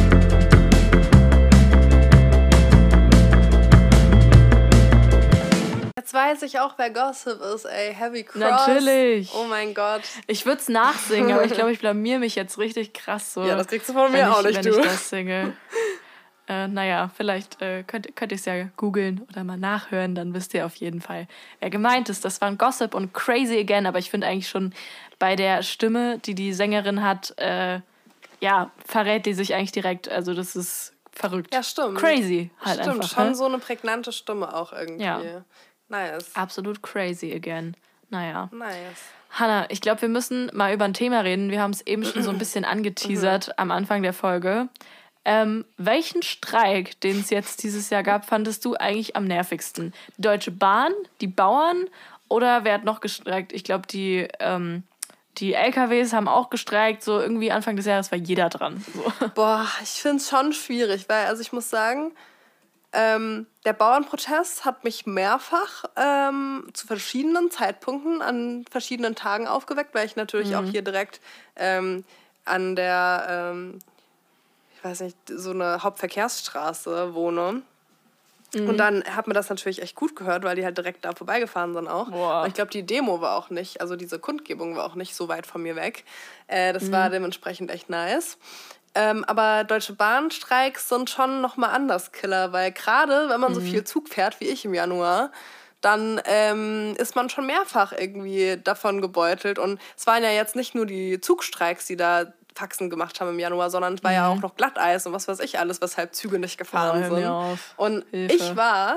Jetzt weiß ich auch, wer Gossip ist, ey. Heavy Cross. Natürlich. Oh mein Gott. Ich würde es nachsingen, aber ich glaube, ich blamier mich jetzt richtig krass so. Ja, das kriegst du von mir ich, auch nicht, wenn du. ich das singe. Äh, naja, vielleicht äh, könnt, könnt ihr es ja googeln oder mal nachhören, dann wisst ihr auf jeden Fall, wer gemeint ist. Das waren Gossip und Crazy Again, aber ich finde eigentlich schon bei der Stimme, die die Sängerin hat, äh, ja, verrät die sich eigentlich direkt. Also das ist verrückt. Ja, stimmt. Crazy halt stimmt, einfach. Stimmt, schon ne? so eine prägnante Stimme auch irgendwie. Ja. Nice. Absolut Crazy Again. Naja. Nice. Hannah, ich glaube, wir müssen mal über ein Thema reden. Wir haben es eben schon so ein bisschen angeteasert am Anfang der Folge. Ähm, welchen Streik, den es jetzt dieses Jahr gab, fandest du eigentlich am nervigsten? Die Deutsche Bahn, die Bauern oder wer hat noch gestreikt? Ich glaube, die ähm, Die L K Ws haben auch gestreikt, so irgendwie Anfang des Jahres war jeder dran. So. Boah, ich finde es schon schwierig, weil, also ich muss sagen, ähm, der Bauernprotest hat mich mehrfach ähm, zu verschiedenen Zeitpunkten an verschiedenen Tagen aufgeweckt, weil ich natürlich mhm. auch hier direkt ähm, an der, ähm, ich weiß nicht, so eine Hauptverkehrsstraße wohne. Mhm. Und dann hat mir das natürlich echt gut gehört, weil die halt direkt da vorbeigefahren sind auch. Boah. Und ich glaube, die Demo war auch nicht, also diese Kundgebung war auch nicht so weit von mir weg. Äh, das mhm. war dementsprechend echt nice. Ähm, aber Deutsche Bahnstreiks sind schon nochmal anders Killer, weil gerade, wenn man mhm. so viel Zug fährt wie ich im Januar, dann ähm, ist man schon mehrfach irgendwie davon gebeutelt. Und es waren ja jetzt nicht nur die Zugstreiks, die da Faxen gemacht haben im Januar, sondern es war mhm. ja auch noch Glatteis und was weiß ich alles, weshalb Züge nicht gefahren oh, sind. Und Hilfe. Ich war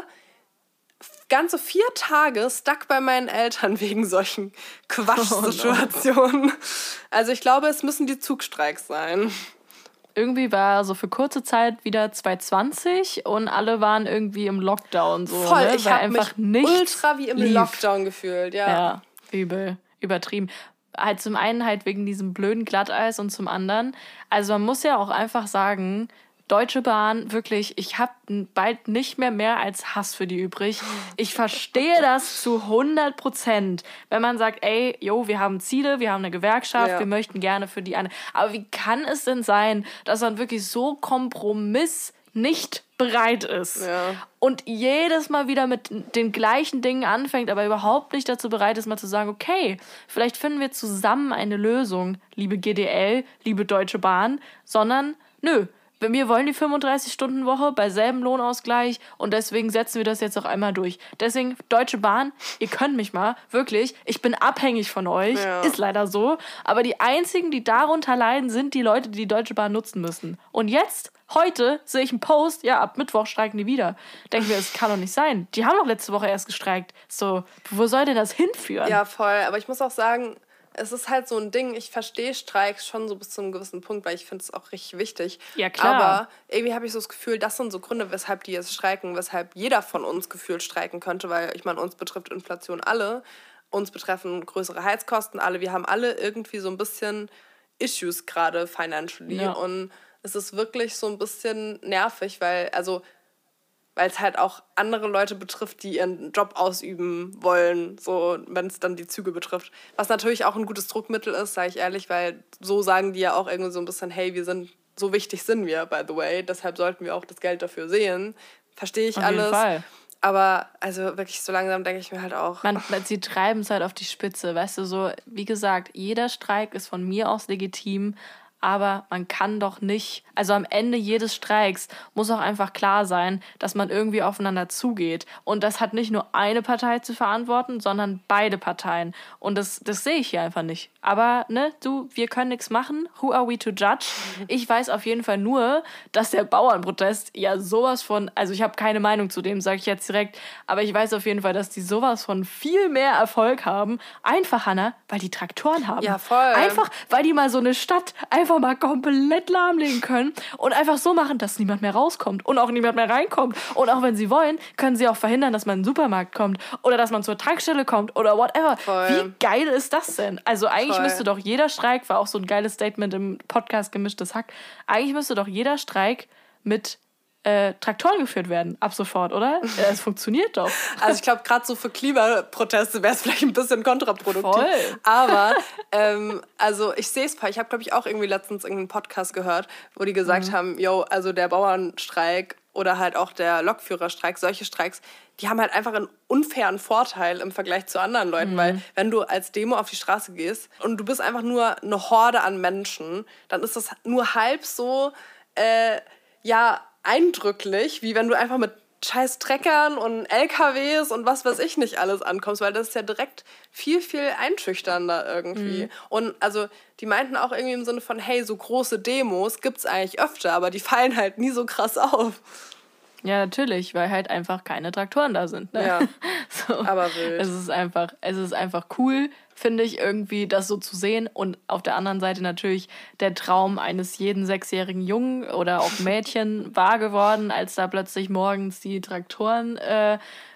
ganze vier Tage stuck bei meinen Eltern wegen solchen Quatschsituationen. Oh, no. Also ich glaube, es müssen die Zugstreiks sein. Irgendwie war so für kurze Zeit wieder zwanzig zwanzig und alle waren irgendwie im Lockdown. So, Voll, ne? ich habe mich ultra wie im lief. Lockdown gefühlt. Ja, ja, übel, übertrieben. Halt zum einen halt wegen diesem blöden Glatteis und zum anderen, also man muss ja auch einfach sagen, Deutsche Bahn, wirklich, ich habe bald nicht mehr mehr als Hass für die übrig. Ich verstehe das zu hundert Prozent, wenn man sagt, ey, jo, wir haben Ziele, wir haben eine Gewerkschaft, ja. wir möchten gerne für die eine. Aber wie kann es denn sein, dass man wirklich so Kompromiss nicht bereit ist ja. und jedes Mal wieder mit den gleichen Dingen anfängt, aber überhaupt nicht dazu bereit ist, mal zu sagen, okay, vielleicht finden wir zusammen eine Lösung, liebe G D L, liebe Deutsche Bahn, sondern nö, wir wollen die fünfunddreißig-Stunden-Woche bei selben Lohnausgleich und deswegen setzen wir das jetzt auch einmal durch. Deswegen, Deutsche Bahn, ihr könnt mich mal, wirklich, ich bin abhängig von euch, ja. ist leider so, aber die einzigen, die darunter leiden, sind die Leute, die die Deutsche Bahn nutzen müssen. Und jetzt, heute, sehe ich einen Post, ja, ab Mittwoch streiken die wieder. Denken wir, das kann doch nicht sein. Die haben doch letzte Woche erst gestreikt. So, wo soll denn das hinführen? Ja, voll, aber ich muss auch sagen, es ist halt so ein Ding, ich verstehe Streiks schon so bis zu einem gewissen Punkt, weil ich finde es auch richtig wichtig. Ja, klar. Aber irgendwie habe ich so das Gefühl, das sind so Gründe, weshalb die jetzt streiken, weshalb jeder von uns gefühlt streiken könnte, weil ich meine, uns betrifft Inflation alle, uns betreffen größere Heizkosten alle, wir haben alle irgendwie so ein bisschen Issues gerade financially ja. und es ist wirklich so ein bisschen nervig, weil, also weil es halt auch andere Leute betrifft, die ihren Job ausüben wollen, so wenn es dann die Züge betrifft. Was natürlich auch ein gutes Druckmittel ist, sage ich ehrlich, weil so sagen die ja auch irgendwie so ein bisschen, hey, wir sind, so wichtig sind wir, by the way, deshalb sollten wir auch das Geld dafür sehen. Verstehe ich auf alles. Jeden Fall. Aber also wirklich so langsam denke ich mir halt auch... Man, sie treiben es halt auf die Spitze, weißt du, so wie gesagt, jeder Streik ist von mir aus legitim, aber man kann doch nicht, also am Ende jedes Streiks muss auch einfach klar sein, dass man irgendwie aufeinander zugeht. Und das hat nicht nur eine Partei zu verantworten, sondern beide Parteien. Und das, das sehe ich hier einfach nicht. Aber, ne, du, wir können nichts machen. Who are we to judge? Ich weiß auf jeden Fall nur, dass der Bauernprotest ja sowas von, also ich habe keine Meinung zu dem, sage ich jetzt direkt, aber ich weiß auf jeden Fall, dass die sowas von viel mehr Erfolg haben. Einfach, Hannah, weil die Traktoren haben. Ja, voll. Einfach, weil die mal so eine Stadt einfach mal komplett lahmlegen können und einfach so machen, dass niemand mehr rauskommt und auch niemand mehr reinkommt. Und auch wenn sie wollen, können sie auch verhindern, dass man in den Supermarkt kommt oder dass man zur Tankstelle kommt oder whatever. Voll. Wie geil ist das denn? Also eigentlich Voll. müsste doch jeder Streik, war auch so ein geiles Statement im Podcast Gemischtes Hack, eigentlich müsste doch jeder Streik mit Äh, Traktoren geführt werden, ab sofort, oder? Es funktioniert doch. Also ich glaube, gerade so für Klimaproteste wäre es vielleicht ein bisschen kontraproduktiv. Voll. Aber, ähm, also ich sehe es voll. Ich habe, glaube ich, auch irgendwie letztens irgendeinen Podcast gehört, wo die gesagt mhm. haben, yo, also der Bauernstreik oder halt auch der Lokführerstreik, solche Streiks, die haben halt einfach einen unfairen Vorteil im Vergleich zu anderen Leuten, mhm. weil wenn du als Demo auf die Straße gehst und du bist einfach nur eine Horde an Menschen, dann ist das nur halb so, äh, ja, eindrücklich, wie wenn du einfach mit scheiß Treckern und L K Ws und was weiß ich nicht alles ankommst, weil das ist ja direkt viel, viel einschüchternder irgendwie. Mhm. Und also die meinten auch irgendwie im Sinne von, hey, so große Demos gibt's eigentlich öfter, aber die fallen halt nie so krass auf. Ja, natürlich, weil halt einfach keine Traktoren da sind. Ne? Ja, so. Aber wild. Es ist einfach, es ist einfach cool, finde ich, irgendwie das so zu sehen. Und auf der anderen Seite natürlich der Traum eines jeden sechsjährigen Jungen oder auch Mädchen wahr geworden, als da plötzlich morgens die Traktoren äh,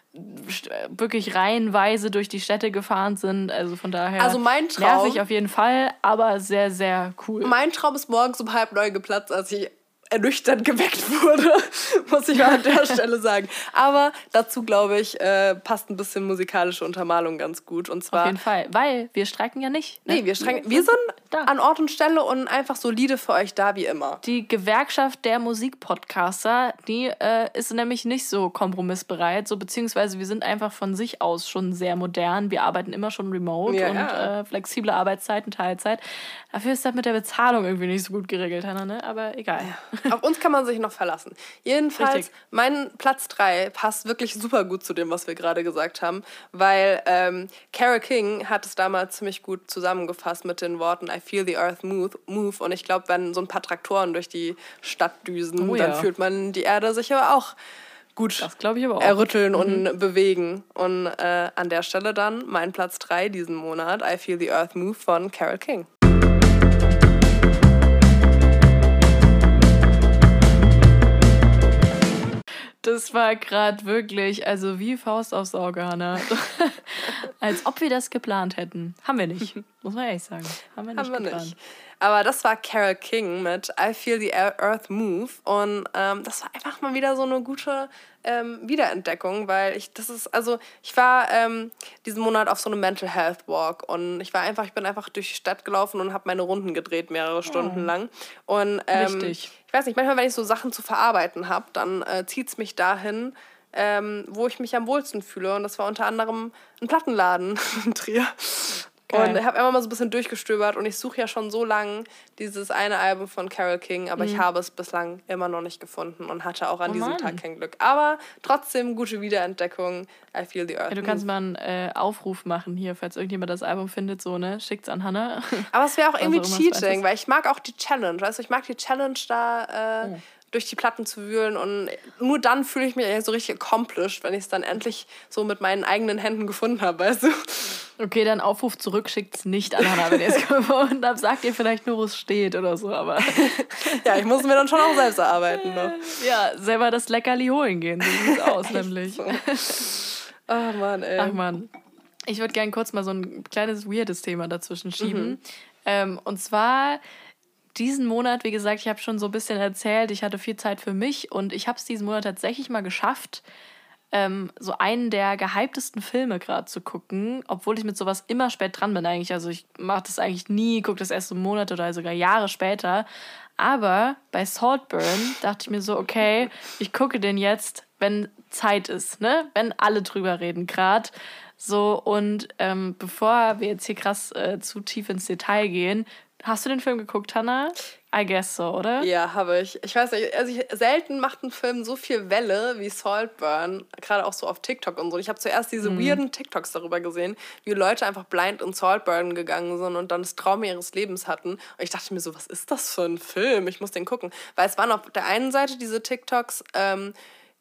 wirklich reihenweise durch die Städte gefahren sind. Also von daher also mein Traum, nervig auf jeden Fall, aber sehr, sehr cool. Mein Traum ist morgens um halb neun geplatzt, als ich ernüchternd geweckt wurde, muss ich mal an der Stelle sagen. Aber dazu, glaube ich, äh, passt ein bisschen musikalische Untermalung ganz gut. Und zwar, auf jeden Fall, weil wir streiken ja nicht. Ne? Nee, wir streiken. Wir sind da an Ort und Stelle und einfach solide für euch da, wie immer. Die Gewerkschaft der Musikpodcaster, die äh, ist nämlich nicht so kompromissbereit, so beziehungsweise wir sind einfach von sich aus schon sehr modern. Wir arbeiten immer schon remote ja, und ja. Äh, flexible Arbeitszeiten, Teilzeit. Dafür ist das mit der Bezahlung irgendwie nicht so gut geregelt, Hannah, ne? Aber egal. Ja. Auf uns kann man sich noch verlassen. Jedenfalls, Richtig. Mein Platz drei passt wirklich super gut zu dem, was wir gerade gesagt haben, weil ähm, Carole King hat es damals ziemlich gut zusammengefasst mit den Worten I feel the earth move, move. Und ich glaube, wenn so ein paar Traktoren durch die Stadt düsen, oh, dann ja. fühlt man die Erde sich aber auch gut das ich aber auch. errütteln mhm. und bewegen. Und äh, an der Stelle dann mein Platz drei diesen Monat, I feel the earth move von Carole King. Das war gerade wirklich, also wie Faust aufs Auge, Hannah. Als ob wir das geplant hätten. Haben wir nicht, muss man ehrlich sagen. Haben wir nicht Haben wir geplant. Nicht. Aber das war Carole King mit I Feel the Earth Move. Und ähm, das war einfach mal wieder so eine gute ähm, Wiederentdeckung, weil ich, das ist, also ich war ähm, diesen Monat auf so einem Mental Health Walk und ich war einfach, ich bin einfach durch die Stadt gelaufen und habe meine Runden gedreht, mehrere Stunden oh. lang. Und ähm, Richtig. Ich weiß nicht, manchmal, wenn ich so Sachen zu verarbeiten habe, dann äh, zieht es mich dahin, ähm, wo ich mich am wohlsten fühle. Und das war unter anderem ein Plattenladen in Trier. Geil. Und ich habe immer mal so ein bisschen durchgestöbert und ich suche ja schon so lange dieses eine Album von Carole King, aber mhm. ich habe es bislang immer noch nicht gefunden und hatte auch an oh diesem Mann. Tag kein Glück. Aber trotzdem gute Wiederentdeckung. I feel the earth. Ja, du kannst mal einen äh, Aufruf machen hier, falls irgendjemand das Album findet, so, ne? Schickt's an Hannah. Aber es wäre auch irgendwie auch Cheating, weil ich mag auch die Challenge. Weißt du, ich mag die Challenge da äh, oh. durch die Platten zu wühlen und nur dann fühle ich mich so richtig accomplished, wenn ich es dann endlich so mit meinen eigenen Händen gefunden habe, weißt du? Okay, dann Aufruf zurück, schickt's nicht an Hannah, wenn ihr es gefunden habt. Sagt ihr vielleicht nur, wo es steht oder so, aber... ja, ich muss mir dann schon auch selbst erarbeiten. Ne? Ja, selber das Leckerli holen gehen, so sieht's aus, nämlich. So. Ach Mann, ey. Ach Mann. Ich würde gerne kurz mal so ein kleines weirdes Thema dazwischen schieben. Mhm. Ähm, und zwar... Diesen Monat, wie gesagt, ich habe schon so ein bisschen erzählt, ich hatte viel Zeit für mich und ich habe es diesen Monat tatsächlich mal geschafft, ähm, so einen der gehyptesten Filme gerade zu gucken, obwohl ich mit sowas immer spät dran bin eigentlich. Also ich mache das eigentlich nie, gucke das erst so Monate oder sogar Jahre später. Aber bei Saltburn dachte ich mir so, okay, ich gucke den jetzt, wenn Zeit ist, ne? Wenn alle drüber reden gerade. So, und ähm, bevor wir jetzt hier krass äh, zu tief ins Detail gehen, hast du den Film geguckt, Hannah? I guess so, oder? Ja, habe ich. Ich weiß nicht, also ich, selten macht ein Film so viel Welle wie Saltburn, gerade auch so auf TikTok und so. Ich habe zuerst diese mhm. weirden TikToks darüber gesehen, wie Leute einfach blind in Saltburn gegangen sind und dann das Traum ihres Lebens hatten. Und ich dachte mir so, was ist das für ein Film? Ich muss den gucken. Weil es waren auf der einen Seite diese TikToks ähm,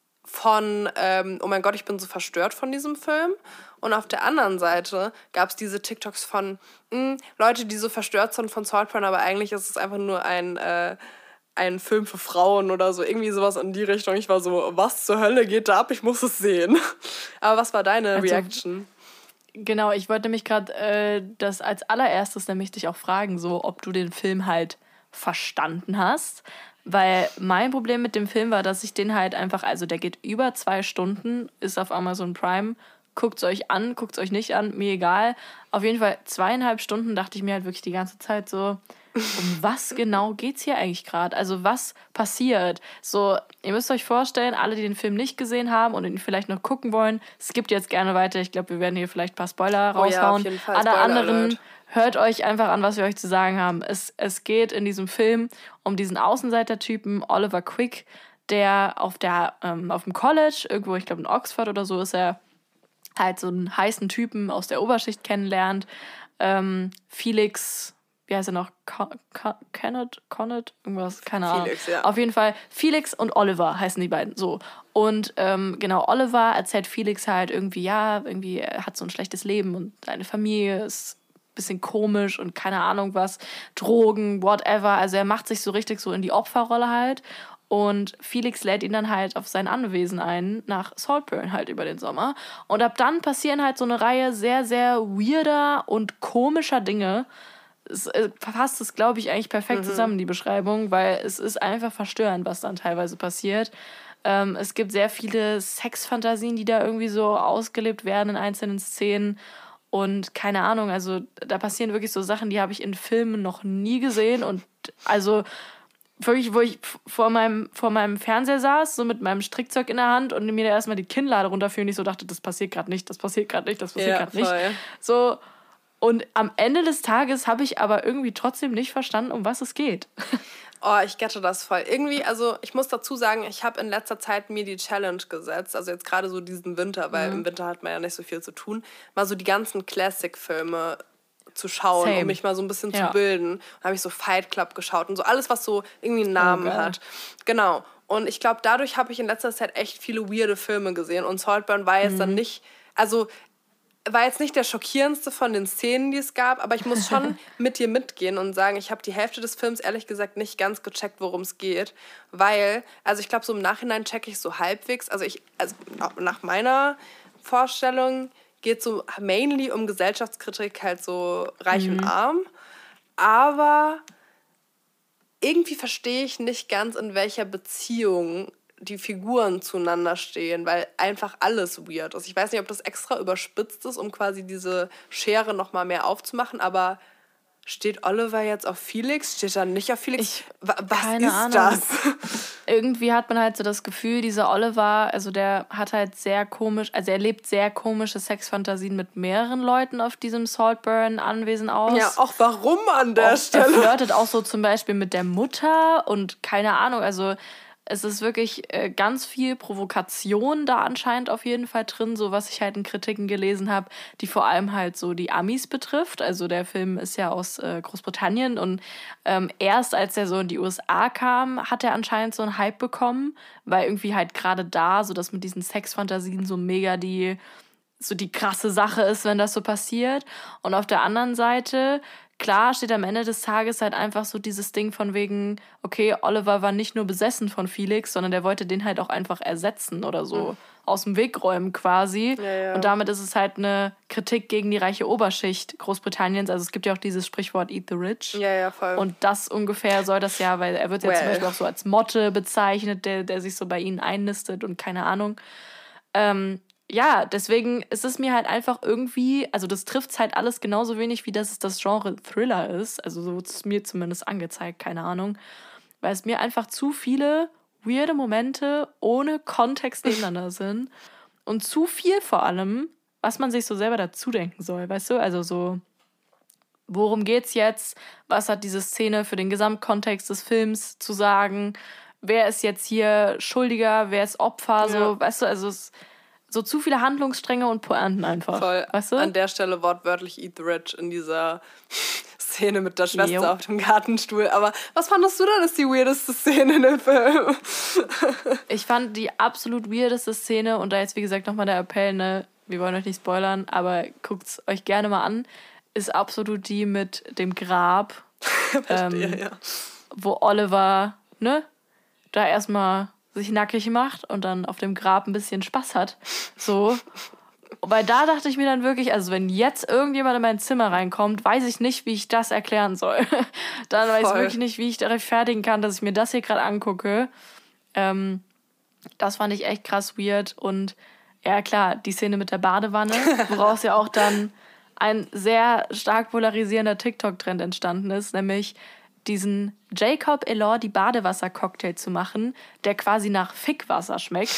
von, ähm, oh mein Gott, ich bin so verstört von diesem Film. Und auf der anderen Seite gab es diese TikToks von mh, Leute, die so verstört sind von Saltburn, aber eigentlich ist es einfach nur ein, äh, ein Film für Frauen oder so. Irgendwie sowas in die Richtung. Ich war so, was zur Hölle geht da ab? Ich muss es sehen. Aber was war deine also, Reaction? Genau, ich wollte nämlich gerade äh, das als allererstes nämlich dich auch fragen, so ob du den Film halt verstanden hast. Weil mein Problem mit dem Film war, dass ich den halt einfach, also der geht über zwei Stunden, ist auf Amazon Prime. Guckt es euch an, guckt es euch nicht an, mir egal. Auf jeden Fall zweieinhalb Stunden dachte ich mir halt wirklich die ganze Zeit so, um was genau geht's hier eigentlich gerade? Also was passiert? So, ihr müsst euch vorstellen, alle, die den Film nicht gesehen haben und ihn vielleicht noch gucken wollen, skippt jetzt gerne weiter. Ich glaube, wir werden hier vielleicht ein paar Spoiler raushauen. Oh ja, auf jeden Fall. Alle anderen, Alert. Hört euch einfach an, was wir euch zu sagen haben. Es, es geht in diesem Film um diesen Außenseitertypen Oliver Quick, der auf, der, ähm, auf dem College, irgendwo, ich glaube in Oxford oder so, ist er halt so einen heißen Typen aus der Oberschicht kennenlernt. Ähm, Felix, wie heißt er noch? Kenneth? Kenneth? Irgendwas? Keine Ahnung. Felix, ja. Auf jeden Fall Felix und Oliver heißen die beiden. So. Und ähm, genau, Oliver erzählt Felix halt irgendwie, ja, irgendwie er hat so ein schlechtes Leben und seine Familie ist ein bisschen komisch und keine Ahnung was, Drogen, whatever. Also er macht sich so richtig so in die Opferrolle halt. Und Felix lädt ihn dann halt auf sein Anwesen ein, nach Saltburn halt über den Sommer. Und ab dann passieren halt so eine Reihe sehr, sehr weirder und komischer Dinge. Es äh, fasst es, glaube ich, eigentlich perfekt mhm. zusammen, die Beschreibung, weil es ist einfach verstörend, was dann teilweise passiert. Ähm, es gibt sehr viele Sexfantasien, die da irgendwie so ausgelebt werden in einzelnen Szenen. Und keine Ahnung, also da passieren wirklich so Sachen, die habe ich in Filmen noch nie gesehen. Und also wirklich, wo ich vor meinem, vor meinem Fernseher saß, so mit meinem Strickzeug in der Hand und mir da erstmal die Kinnlade runterfiel und ich so dachte, das passiert gerade nicht, das passiert gerade nicht, das passiert ja, gerade nicht. So, und am Ende des Tages habe ich aber irgendwie trotzdem nicht verstanden, um was es geht. Oh, ich gette das voll. Irgendwie, also ich muss dazu sagen, ich habe in letzter Zeit mir die Challenge gesetzt, also jetzt gerade so diesen Winter, weil mhm. im Winter hat man ja nicht so viel zu tun, mal so die ganzen Classic-Filme zu schauen, Same. um mich mal so ein bisschen ja. zu bilden. Dann habe ich so Fight Club geschaut und so alles, was so irgendwie einen Namen oh, hat. Genau. Und ich glaube, dadurch habe ich in letzter Zeit echt viele weirde Filme gesehen. Und Saltburn war jetzt mhm. dann nicht, also war jetzt nicht der schockierendste von den Szenen, die es gab, aber ich muss schon mit dir mitgehen und sagen, ich habe die Hälfte des Films ehrlich gesagt nicht ganz gecheckt, worum es geht, weil, also ich glaube, so im Nachhinein checke ich so halbwegs, also ich, also nach meiner Vorstellung geht so mainly um Gesellschaftskritik, halt so reich mhm. und arm. Aber irgendwie verstehe ich nicht ganz, in welcher Beziehung die Figuren zueinander stehen, weil einfach alles weird ist. Ich weiß nicht, ob das extra überspitzt ist, um quasi diese Schere noch mal mehr aufzumachen, aber steht Oliver jetzt auf Felix? Steht er nicht auf Felix? Ich, Was keine ist Ahnung. das? Irgendwie hat man halt so das Gefühl, dieser Oliver, also der hat halt sehr komisch, also er lebt sehr komische Sexfantasien mit mehreren Leuten auf diesem Saltburn-Anwesen aus. Ja, auch warum an der auch, Stelle? Er flirtet auch so zum Beispiel mit der Mutter und keine Ahnung, also es ist wirklich äh, ganz viel Provokation da anscheinend auf jeden Fall drin, so was ich halt in Kritiken gelesen habe, die vor allem halt so die Amis betrifft. Also der Film ist ja aus äh, Großbritannien und ähm, erst als er so in die U S A kam, hat er anscheinend so einen Hype bekommen, weil irgendwie halt gerade da so das mit diesen Sexfantasien so mega die so die krasse Sache ist, wenn das so passiert. Und auf der anderen Seite, klar steht am Ende des Tages halt einfach so dieses Ding von wegen, okay, Oliver war nicht nur besessen von Felix, sondern der wollte den halt auch einfach ersetzen oder so mhm. aus dem Weg räumen quasi. Ja, ja. Und damit ist es halt eine Kritik gegen die reiche Oberschicht Großbritanniens. Also es gibt ja auch dieses Sprichwort Eat the Rich. Ja, ja, voll. Und das ungefähr soll das ja, weil er wird ja well. zum Beispiel auch so als Motte bezeichnet, der, der sich so bei ihnen einnistet und keine Ahnung. Ähm, Ja, deswegen ist es mir halt einfach irgendwie, also das trifft halt alles genauso wenig, wie dass es das Genre Thriller ist. Also so ist es mir zumindest angezeigt, keine Ahnung. Weil es mir einfach zu viele weirde Momente ohne Kontext nebeneinander sind. Und zu viel vor allem, was man sich so selber dazu denken soll, weißt du? Also so, worum geht's jetzt? Was hat diese Szene für den Gesamtkontext des Films zu sagen? Wer ist jetzt hier Schuldiger? Wer ist Opfer? So, ja. Weißt du, also es so zu viele Handlungsstränge und Pointen einfach. Voll. Weißt du? An der Stelle wortwörtlich Eat the Rich in dieser Szene mit der Schwester jo. auf dem Gartenstuhl. Aber was fandest du denn ist die weirdeste Szene in dem Film? Ich fand die absolut weirdeste Szene, und da jetzt wie gesagt nochmal der Appell, ne, wir wollen euch nicht spoilern, aber guckt's euch gerne mal an, ist absolut die mit dem Grab. Verstehe, ähm, ja. Wo Oliver, ne, da erstmal sich nackig macht und dann auf dem Grab ein bisschen Spaß hat. So. Weil da dachte ich mir dann wirklich, also wenn jetzt irgendjemand in mein Zimmer reinkommt, weiß ich nicht, wie ich das erklären soll. Dann weiß Voll. ich wirklich nicht, wie ich rechtfertigen kann, dass ich mir das hier gerade angucke. Ähm, das fand ich echt krass weird. Und ja, klar, die Szene mit der Badewanne, woraus ja auch dann ein sehr stark polarisierender TikTok-Trend entstanden ist, nämlich diesen Jacob Elordi Badewasser-Cocktail zu machen, der quasi nach Fickwasser schmeckt.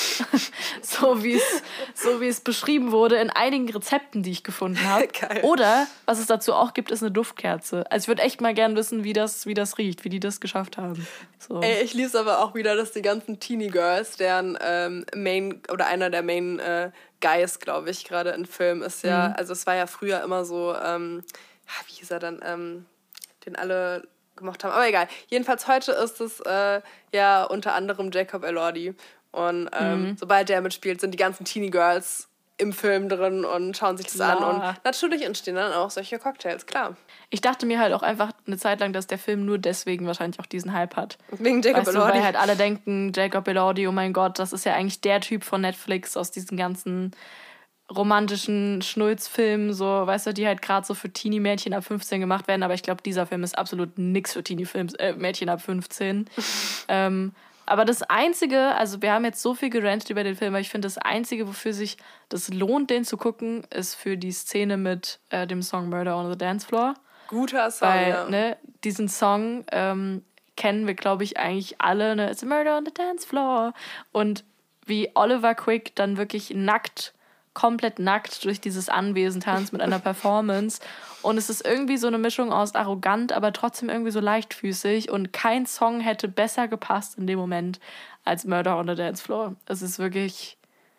so wie es so wie es beschrieben wurde in einigen Rezepten, die ich gefunden habe. Oder, was es dazu auch gibt, ist eine Duftkerze. Also ich würde echt mal gern wissen, wie das, wie das riecht, wie die das geschafft haben. So. Ey, ich liebe aber auch wieder, dass die ganzen Teenie Girls, deren ähm, Main, oder einer der Main äh, Guys, glaube ich, gerade im Film ist ja, mhm. also es war ja früher immer so, ähm, wie hieß er dann, ähm, den alle gemacht haben. Aber egal. Jedenfalls heute ist es äh, ja unter anderem Jacob Elordi. Und ähm, mhm. sobald der mitspielt, sind die ganzen Teenie Girls im Film drin und schauen sich das klar. an. Und natürlich entstehen dann auch solche Cocktails, klar. Ich dachte mir halt auch einfach eine Zeit lang, dass der Film nur deswegen wahrscheinlich auch diesen Hype hat. Wegen Jacob weißt Elordi. Du, weil halt alle denken, Jacob Elordi, oh mein Gott, das ist ja eigentlich der Typ von Netflix aus diesen ganzen romantischen Schnulzfilmen, so, weißt du, die halt gerade so für Teenie-Mädchen ab fünfzehn gemacht werden. Aber ich glaube, dieser Film ist absolut nix für Teenie-Mädchen äh, ab fünfzehn. ähm, Aber das Einzige, also wir haben jetzt so viel gerantet über den Film, aber ich finde, das Einzige, wofür sich das lohnt, den zu gucken, ist für die Szene mit äh, dem Song Murder on the Dance Floor. Guter Song, Weil, ja. ne, diesen Song ähm, kennen wir, glaube ich, eigentlich alle. Ne? It's a Murder on the Dance Floor. Und wie Oliver Quick dann wirklich nackt, komplett nackt durch dieses Anwesen tanzt mit einer Performance. Und es ist irgendwie so eine Mischung aus arrogant, aber trotzdem irgendwie so leichtfüßig. Und kein Song hätte besser gepasst in dem Moment als Murder on the Dance Floor. Es ist wirklich,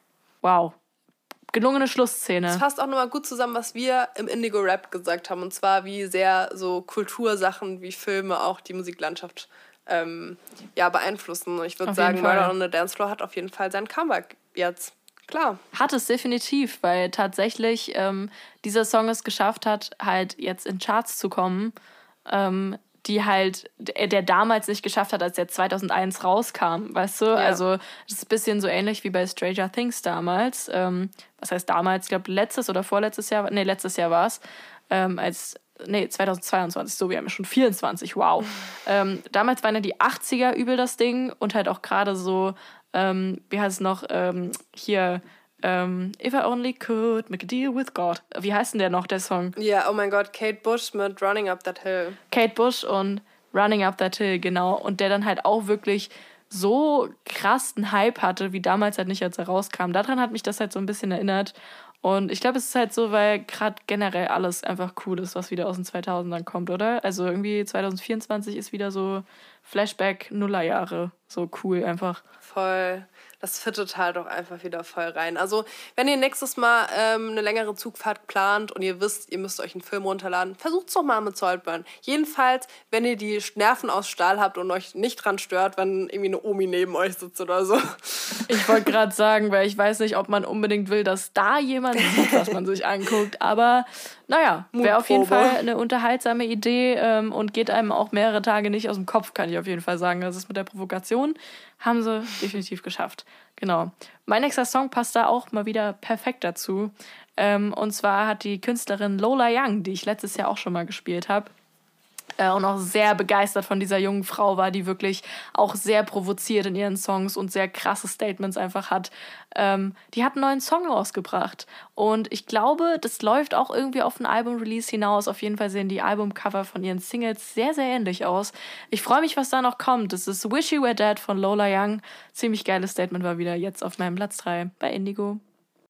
wow. Gelungene Schlussszene. Das fasst auch nochmal gut zusammen, was wir im Indigo-Rap gesagt haben. Und zwar, wie sehr so Kultursachen wie Filme auch die Musiklandschaft ähm, ja, beeinflussen. Und ich würde sagen, Murder on the Dance Floor hat auf jeden Fall sein Comeback jetzt. Klar. Hat es definitiv, weil tatsächlich ähm, dieser Song es geschafft hat, halt jetzt in Charts zu kommen, ähm, die halt, der, der damals nicht geschafft hat, als der zweitausendeins rauskam, weißt du? Ja. Also das ist ein bisschen so ähnlich wie bei Stranger Things damals. Ähm, was heißt damals? Ich glaube, letztes oder vorletztes Jahr, nee, letztes Jahr war es, ähm, als, nee, zweitausendzweiundzwanzig, so, wir haben ja schon vierundzwanzig, wow. ähm, damals waren ja die achtziger übel das Ding und halt auch gerade so, ähm, wie heißt es noch, ähm, hier, ähm, If I Only Could Make a Deal with God. Wie heißt denn der noch, der Song? Ja, oh mein Gott, Kate Bush mit Running Up That Hill. Kate Bush und Running Up That Hill, genau. Und der dann halt auch wirklich so krass einen Hype hatte, wie damals halt nicht, als er rauskam. Daran hat mich das halt so ein bisschen erinnert. Und ich glaube, es ist halt so, weil gerade generell alles einfach cool ist, was wieder aus den zweitausendern kommt, oder? Also irgendwie zwanzig vierundzwanzig ist wieder so Flashback-Nullerjahre. So cool einfach. Voll. Das fittet halt auch einfach wieder voll rein. Also, wenn ihr nächstes Mal ähm, eine längere Zugfahrt plant und ihr wisst, ihr müsst euch einen Film runterladen, versucht's doch mal mit Saltburn. Jedenfalls, wenn ihr die Nerven aus Stahl habt und euch nicht dran stört, wenn irgendwie eine Omi neben euch sitzt oder so. Ich wollte gerade sagen, weil ich weiß nicht, ob man unbedingt will, dass da jemand sieht, was man sich anguckt. Aber naja, wäre auf jeden Fall eine unterhaltsame Idee ähm, und geht einem auch mehrere Tage nicht aus dem Kopf, kann ich auf jeden Fall sagen. Das ist mit der Provokation, haben sie definitiv geschafft. Genau. Mein nächster Song passt da auch mal wieder perfekt dazu. Ähm, und zwar hat die Künstlerin Lola Young, die ich letztes Jahr auch schon mal gespielt habe, äh, und auch sehr begeistert von dieser jungen Frau war, die wirklich auch sehr provoziert in ihren Songs und sehr krasse Statements einfach hat. Ähm, die hat einen neuen Song rausgebracht. Und ich glaube, das läuft auch irgendwie auf ein Album-Release hinaus. Auf jeden Fall sehen die Albumcover von ihren Singles sehr, sehr ähnlich aus. Ich freue mich, was da noch kommt. Das ist Wish You Were Dead von Lola Young. Ziemlich geiles Statement war wieder jetzt auf meinem Platz drei bei Indigo.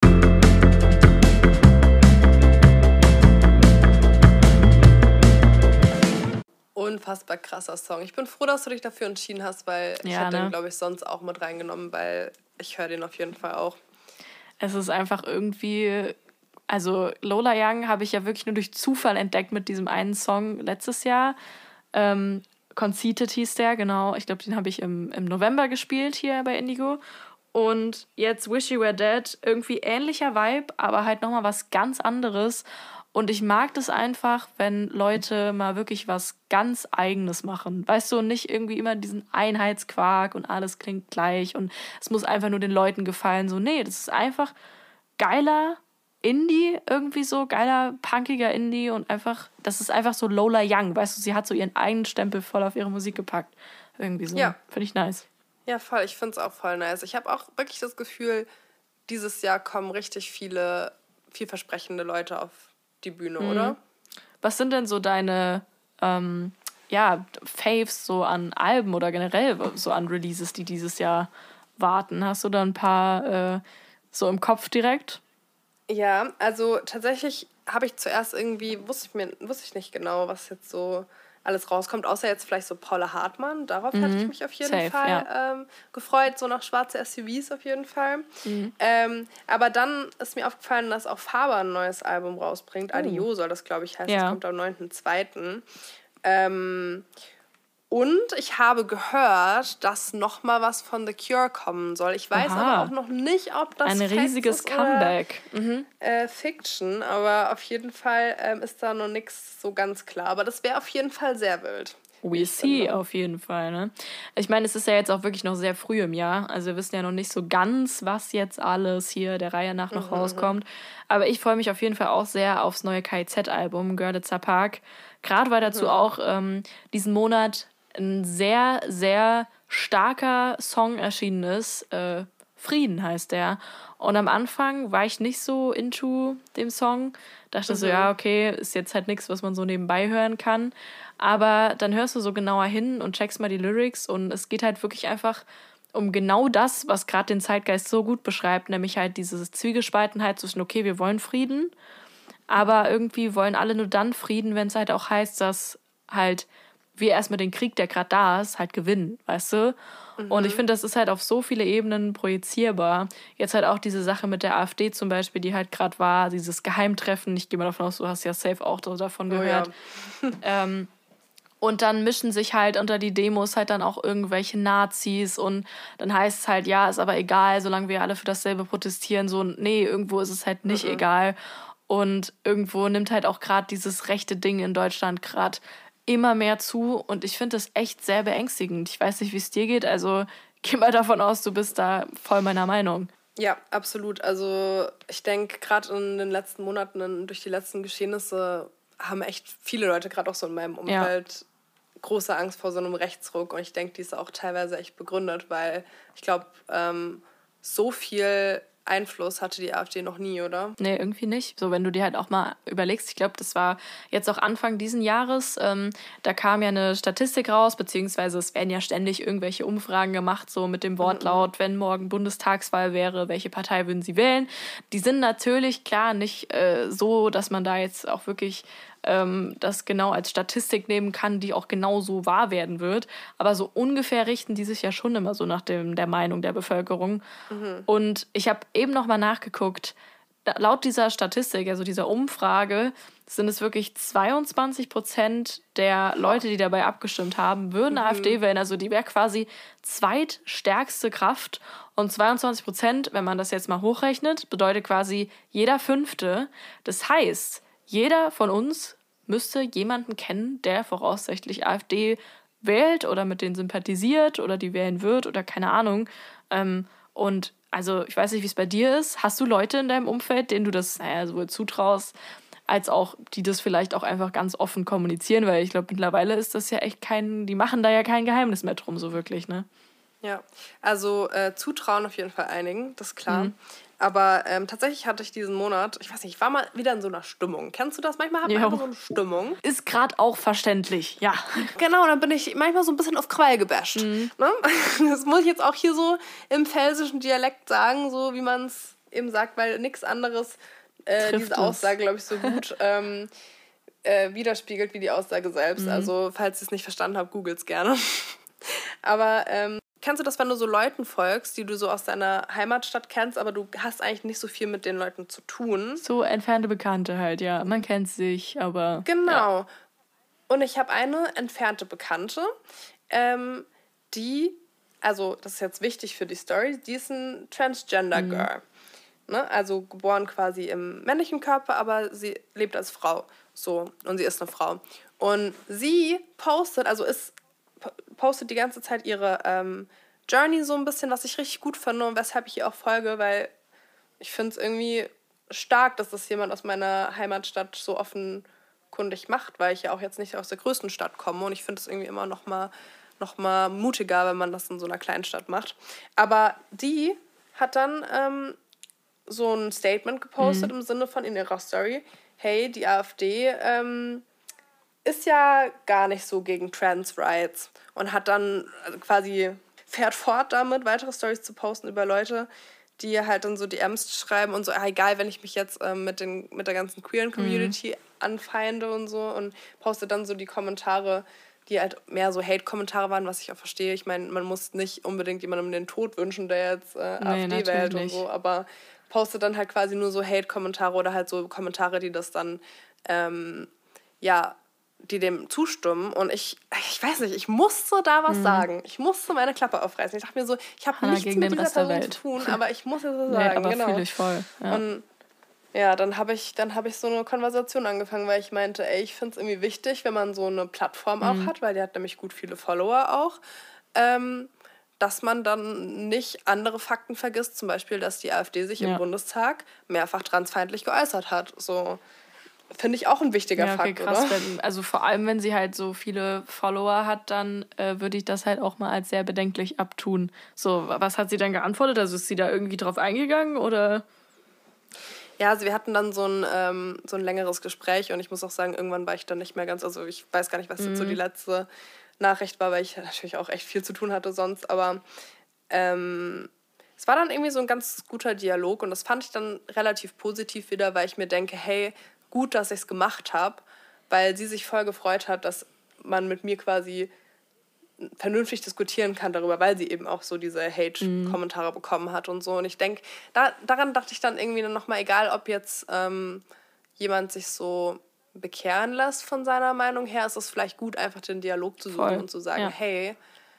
Unfassbar krasser Song. Ich bin froh, dass du dich dafür entschieden hast, weil ich ja, hätte ne? den, glaube ich, sonst auch mit reingenommen, weil ich höre den auf jeden Fall auch. Es ist einfach irgendwie, also Lola Young habe ich ja wirklich nur durch Zufall entdeckt mit diesem einen Song letztes Jahr. Ähm, Conceited hieß der, genau. Ich glaube, den habe ich im, im November gespielt hier bei Indigo. Und jetzt Wish You Were Dead, irgendwie ähnlicher Vibe, aber halt nochmal was ganz anderes. Und ich mag das einfach, wenn Leute mal wirklich was ganz Eigenes machen. Weißt du, nicht irgendwie immer diesen Einheitsquark und alles klingt gleich und es muss einfach nur den Leuten gefallen. So, nee, das ist einfach geiler Indie, irgendwie so, geiler, punkiger Indie und einfach, das ist einfach so Lola Young. Weißt du, sie hat so ihren eigenen Stempel voll auf ihre Musik gepackt. Irgendwie so. Ja. Finde ich nice. Ja, voll. Ich finde es auch voll nice. Ich habe auch wirklich das Gefühl, dieses Jahr kommen richtig viele vielversprechende Leute auf die Bühne, mhm. oder? Was sind denn so deine ähm, ja, Faves so an Alben oder generell so an Releases, die dieses Jahr warten? Hast du da ein paar äh, so im Kopf direkt? Ja, also tatsächlich habe ich zuerst irgendwie, wusste ich, mir, wusste ich nicht genau, was jetzt so alles rauskommt, außer jetzt vielleicht so Paula Hartmann. Darauf mhm. hatte ich mich auf jeden Safe, Fall ja. ähm, gefreut, so nach schwarze S U Vs auf jeden Fall. Mhm. Ähm, aber dann ist mir aufgefallen, dass auch Faber ein neues Album rausbringt. Oh. Adio soll das, glaube ich, heißen. Ja. Das kommt am neunten zweiten Ähm, Und ich habe gehört, dass noch mal was von The Cure kommen soll. Ich weiß Aha. aber auch noch nicht, ob das ein riesiges Comeback oder, mhm. äh, Fiction. Aber auf jeden Fall ähm, ist da noch nichts so ganz klar. Aber das wäre auf jeden Fall sehr wild. We see finde. Auf jeden Fall. Ne? Ich meine, es ist ja jetzt auch wirklich noch sehr früh im Jahr. Also wir wissen ja noch nicht so ganz, was jetzt alles hier der Reihe nach noch mhm, rauskommt. Aber ich freue mich auf jeden Fall auch sehr aufs neue K I Z-Album, Görlitzer Park. Gerade weil dazu mhm. auch ähm, diesen Monat ein sehr, sehr starker Song erschienen ist. Äh, Frieden heißt der. Und am Anfang war ich nicht so into dem Song. Dachte mhm. so, ja, okay, ist jetzt halt nichts, was man so nebenbei hören kann. Aber dann hörst du so genauer hin und checkst mal die Lyrics. Und es geht halt wirklich einfach um genau das, was gerade den Zeitgeist so gut beschreibt. Nämlich halt diese Zwiegespaltenheit zwischen, okay, wir wollen Frieden. Aber irgendwie wollen alle nur dann Frieden, wenn es halt auch heißt, dass halt wir erstmal den Krieg, der gerade da ist, halt gewinnen, weißt du? Mhm. Und ich finde, das ist halt auf so viele Ebenen projizierbar. Jetzt halt auch diese Sache mit der AfD zum Beispiel, die halt gerade war, dieses Geheimtreffen. Ich gehe mal davon aus, du hast ja safe auch davon gehört. Oh ja. ähm, und dann mischen sich halt unter die Demos halt dann auch irgendwelche Nazis und dann heißt es halt, ja, ist aber egal, solange wir alle für dasselbe protestieren. So, nee, irgendwo ist es halt nicht mhm. egal. Und irgendwo nimmt halt auch gerade dieses rechte Ding in Deutschland gerade immer mehr zu und ich finde das echt sehr beängstigend. Ich weiß nicht, wie es dir geht, also geh mal davon aus, du bist da voll meiner Meinung. Ja, absolut. Also ich denke, gerade in den letzten Monaten, durch die letzten Geschehnisse, haben echt viele Leute, gerade auch so in meinem Umfeld, ja. große Angst vor so einem Rechtsruck und ich denke, die ist auch teilweise echt begründet, weil ich glaube, ähm, so viel Einfluss hatte die AfD noch nie, oder? Nee, irgendwie nicht. So, wenn du dir halt auch mal überlegst, ich glaube, das war jetzt auch Anfang diesen Jahres, ähm, da kam ja eine Statistik raus, beziehungsweise es werden ja ständig irgendwelche Umfragen gemacht, so mit dem Wortlaut, mhm. wenn morgen Bundestagswahl wäre, welche Partei würden sie wählen? Die sind natürlich, klar, nicht äh, so, dass man da jetzt auch wirklich ähm, das genau als Statistik nehmen kann, die auch genau so wahr werden wird. Aber so ungefähr richten die sich ja schon immer so nach dem, der Meinung der Bevölkerung. Mhm. Und ich habe eben noch mal nachgeguckt, laut dieser Statistik, also dieser Umfrage, sind es wirklich zweiundzwanzig Prozent der Leute, die dabei abgestimmt haben, würden mhm. AfD wählen. Also die wäre quasi zweitstärkste Kraft. Und zweiundzwanzig Prozent, wenn man das jetzt mal hochrechnet, bedeutet quasi jeder Fünfte. Das heißt, jeder von uns müsste jemanden kennen, der voraussichtlich AfD wählt oder mit denen sympathisiert oder die wählen wird oder keine Ahnung. Ähm, und also ich weiß nicht, wie es bei dir ist. Hast du Leute in deinem Umfeld, denen du das naja, sowohl zutraust, als auch die das vielleicht auch einfach ganz offen kommunizieren? Weil ich glaube, mittlerweile ist das ja echt kein, die machen da ja kein Geheimnis mehr drum, so wirklich, ne? Ja, also äh, zutrauen auf jeden Fall einigen, das ist klar. Mhm. Aber ähm, tatsächlich hatte ich diesen Monat, ich weiß nicht, ich war mal wieder in so einer Stimmung. Kennst du das? Manchmal hat man einfach so eine Stimmung. Ist gerade auch verständlich, ja. Genau, dann bin ich manchmal so ein bisschen auf Krawall gebasht. Mhm. Ne? Das muss ich jetzt auch hier so im pfälzischen Dialekt sagen, so wie man es eben sagt, weil nichts anderes äh, diese Aussage, glaube ich, so gut ähm, äh, widerspiegelt wie die Aussage selbst. Mhm. Also, falls ihr es nicht verstanden habt, googelt's gerne. Aber ähm, kennst du das, wenn du so Leuten folgst, die du so aus deiner Heimatstadt kennst, aber du hast eigentlich nicht so viel mit den Leuten zu tun? So entfernte Bekannte halt, ja. Man kennt sich, aber... Genau. Ja. Und ich habe eine entfernte Bekannte, ähm, die, also das ist jetzt wichtig für die Story, die ist ein Transgender mhm. Girl. Ne? Also geboren quasi im männlichen Körper, aber sie lebt als Frau. So, und sie ist eine Frau. Und sie postet, also ist... postet die ganze Zeit ihre ähm, Journey so ein bisschen, was ich richtig gut finde und weshalb ich ihr auch folge, weil ich finde es irgendwie stark, dass das jemand aus meiner Heimatstadt so offenkundig macht, weil ich ja auch jetzt nicht aus der größten Stadt komme und ich finde es irgendwie immer noch mal, noch mal mutiger, wenn man das in so einer kleinen Stadt macht. Aber die hat dann ähm, so ein Statement gepostet mhm. im Sinne von in ihrer Story, hey, die AfD ähm, ist ja gar nicht so gegen Trans Rights und hat dann quasi, fährt fort damit, weitere Storys zu posten über Leute, die halt dann so D Ms schreiben und so, ah, egal, wenn ich mich jetzt ähm, mit, den, mit der ganzen queeren Community mhm. anfeinde und so und postet dann so die Kommentare, die halt mehr so Hate-Kommentare waren, was ich auch verstehe. Ich meine, man muss nicht unbedingt jemandem den Tod wünschen, der jetzt äh, nee, AfD wählt und so, aber postet dann halt quasi nur so Hate-Kommentare oder halt so Kommentare, die das dann, ähm, ja, die dem zustimmen. Und ich, ich weiß nicht, ich musste da was mhm. sagen. Ich musste meine Klappe aufreißen. Ich dachte mir so, ich habe nichts gegen mit dieser Person zu tun, aber ich muss es so sagen. Nee, aber genau. Fühle ich voll. Ja. Und ja, dann habe ich, dann hab ich so eine Konversation angefangen, weil ich meinte, ey, ich finde es irgendwie wichtig, wenn man so eine Plattform mhm. auch hat, weil die hat nämlich gut viele Follower auch, ähm, dass man dann nicht andere Fakten vergisst, zum Beispiel, dass die AfD sich ja. im Bundestag mehrfach transfeindlich geäußert hat. So finde ich auch ein wichtiger ja, okay, Fakt, krass, oder? Wenn, also vor allem, wenn sie halt so viele Follower hat, dann äh, würde ich das halt auch mal als sehr bedenklich abtun. So, was hat sie dann geantwortet? Also ist sie da irgendwie drauf eingegangen, oder? Ja, also wir hatten dann so ein, ähm, so ein längeres Gespräch und ich muss auch sagen, irgendwann war ich dann nicht mehr ganz, also ich weiß gar nicht, was jetzt mhm. so die letzte Nachricht war, weil ich natürlich auch echt viel zu tun hatte sonst, aber ähm, es war dann irgendwie so ein ganz guter Dialog und das fand ich dann relativ positiv wieder, weil ich mir denke, hey, gut, dass ich es gemacht habe, weil sie sich voll gefreut hat, dass man mit mir quasi vernünftig diskutieren kann darüber, weil sie eben auch so diese Hate-Kommentare mhm. bekommen hat und so. Und ich denke, da, daran dachte ich dann irgendwie dann nochmal, egal ob jetzt ähm, jemand sich so bekehren lässt von seiner Meinung her, ist es vielleicht gut, einfach den Dialog zu suchen Voll. Und zu sagen, ja. hey,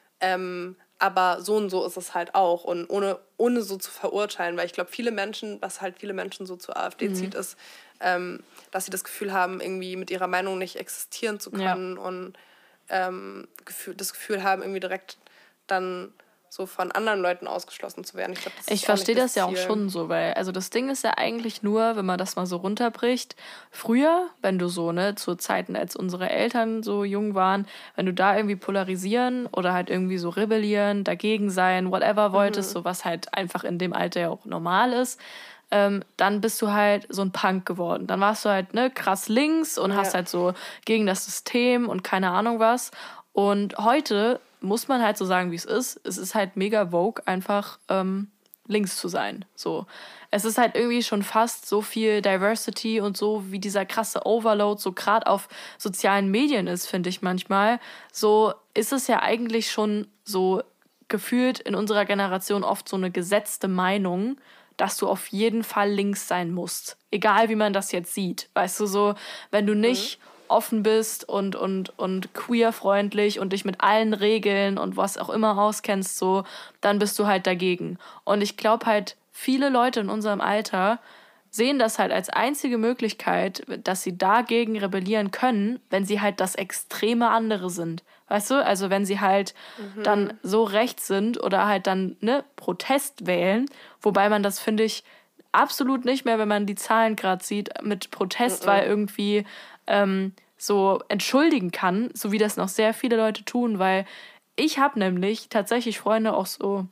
ähm, aber so und so ist es halt auch. Und ohne, ohne so zu verurteilen, weil ich glaube, viele Menschen, was halt viele Menschen so zur AfD mhm. zieht, ist, ähm, dass sie das Gefühl haben, irgendwie mit ihrer Meinung nicht existieren zu können ja. und ähm, Gefühl, das Gefühl haben, irgendwie direkt dann so von anderen Leuten ausgeschlossen zu werden. Ich, glaub, das ich verstehe das, das ja auch schon so, weil also das Ding ist ja eigentlich nur, wenn man das mal so runterbricht, früher, wenn du so, ne, zu Zeiten, als unsere Eltern so jung waren, wenn du da irgendwie polarisieren oder halt irgendwie so rebellieren, dagegen sein, whatever wolltest, mhm. so was halt einfach in dem Alter ja auch normal ist, ähm, dann bist du halt so ein Punk geworden. Dann warst du halt, ne, krass links und ja. hast halt so gegen das System und keine Ahnung was. Und heute muss man halt so sagen, wie es ist. Es ist halt mega vogue, einfach ähm, links zu sein. So. Es ist halt irgendwie schon fast so viel Diversity und so, wie dieser krasse Overload so gerade auf sozialen Medien ist, finde ich manchmal. So ist es ja eigentlich schon so gefühlt in unserer Generation oft so eine gesetzte Meinung, dass du auf jeden Fall links sein musst. Egal, wie man das jetzt sieht. Weißt du, so, wenn du nicht mhm. offen bist und, und, und queer-freundlich und dich mit allen Regeln und was auch immer auskennst, so, dann bist du halt dagegen. Und ich glaube halt, viele Leute in unserem Alter sehen das halt als einzige Möglichkeit, dass sie dagegen rebellieren können, wenn sie halt das extreme andere sind. Weißt du? Also wenn sie halt mhm. dann so rechts sind oder halt dann ne, Protest wählen, wobei man das, finde ich, absolut nicht mehr, wenn man die Zahlen gerade sieht, mit Protest, mhm. weil irgendwie ähm, so entschuldigen kann, so wie das noch sehr viele Leute tun, weil ich habe nämlich tatsächlich Freunde auch so,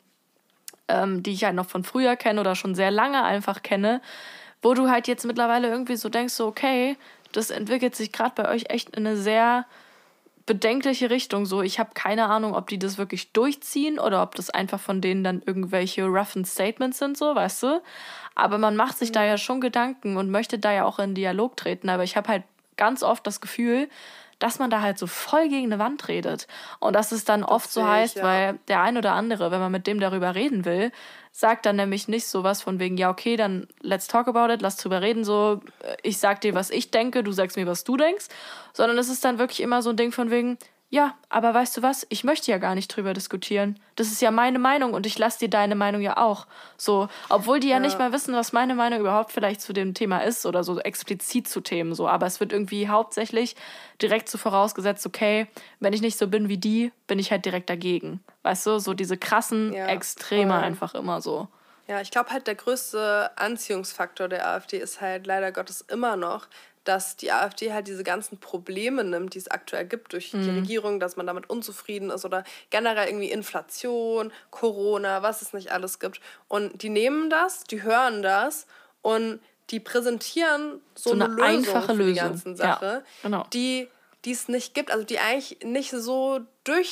ähm, die ich halt noch von früher kenne oder schon sehr lange einfach kenne, wo du halt jetzt mittlerweile irgendwie so denkst, so okay, das entwickelt sich gerade bei euch echt in eine sehr bedenkliche Richtung. So, ich habe keine Ahnung, ob die das wirklich durchziehen oder ob das einfach von denen dann irgendwelche roughen Statements sind, so, weißt du? Aber man macht sich mhm. da ja schon Gedanken und möchte da ja auch in Dialog treten. Aber ich habe halt ganz oft das Gefühl, dass man da halt so voll gegen eine Wand redet. Und dass es dann das oft so heißt, ich, ja. weil der ein oder andere, wenn man mit dem darüber reden will, sagt dann nämlich nicht sowas von wegen, ja okay, dann let's talk about it, lass drüber reden, so ich sag dir, was ich denke, du sagst mir, was du denkst, sondern es ist dann wirklich immer so ein Ding von wegen, ja, aber weißt du was, ich möchte ja gar nicht drüber diskutieren. Das ist ja meine Meinung und ich lasse dir deine Meinung ja auch. So, obwohl die ja, ja nicht mal wissen, was meine Meinung überhaupt vielleicht zu dem Thema ist oder so explizit zu Themen so, aber es wird irgendwie hauptsächlich direkt so vorausgesetzt, okay, wenn ich nicht so bin wie die, bin ich halt direkt dagegen. Weißt du, so diese krassen ja, Extreme voll. Einfach immer so. Ja, ich glaube halt, der größte Anziehungsfaktor der AfD ist halt leider Gottes immer noch, dass die AfD halt diese ganzen Probleme nimmt, die es aktuell gibt durch mhm. die Regierung, dass man damit unzufrieden ist oder generell irgendwie Inflation, Corona, was es nicht alles gibt. Und die nehmen das, die hören das und die präsentieren so, so eine, eine Lösung einfache für die ganzen Sache, ja, genau. die die es nicht gibt, also die eigentlich nicht so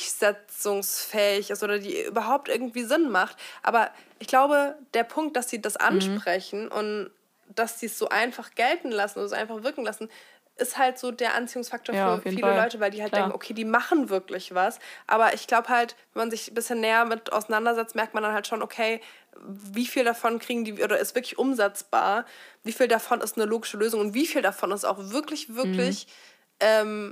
durchsetzungsfähig ist oder die überhaupt irgendwie Sinn macht. Aber ich glaube, der Punkt, dass sie das ansprechen mhm. und dass sie es so einfach gelten lassen oder so einfach wirken lassen, ist halt so der Anziehungsfaktor ja, für viele Fall. Leute, weil die halt Klar. denken, okay, die machen wirklich was. Aber ich glaube halt, wenn man sich ein bisschen näher mit auseinandersetzt, merkt man dann halt schon, okay, wie viel davon kriegen die, oder ist wirklich umsetzbar, wie viel davon ist eine logische Lösung und wie viel davon ist auch wirklich, wirklich mhm. ähm,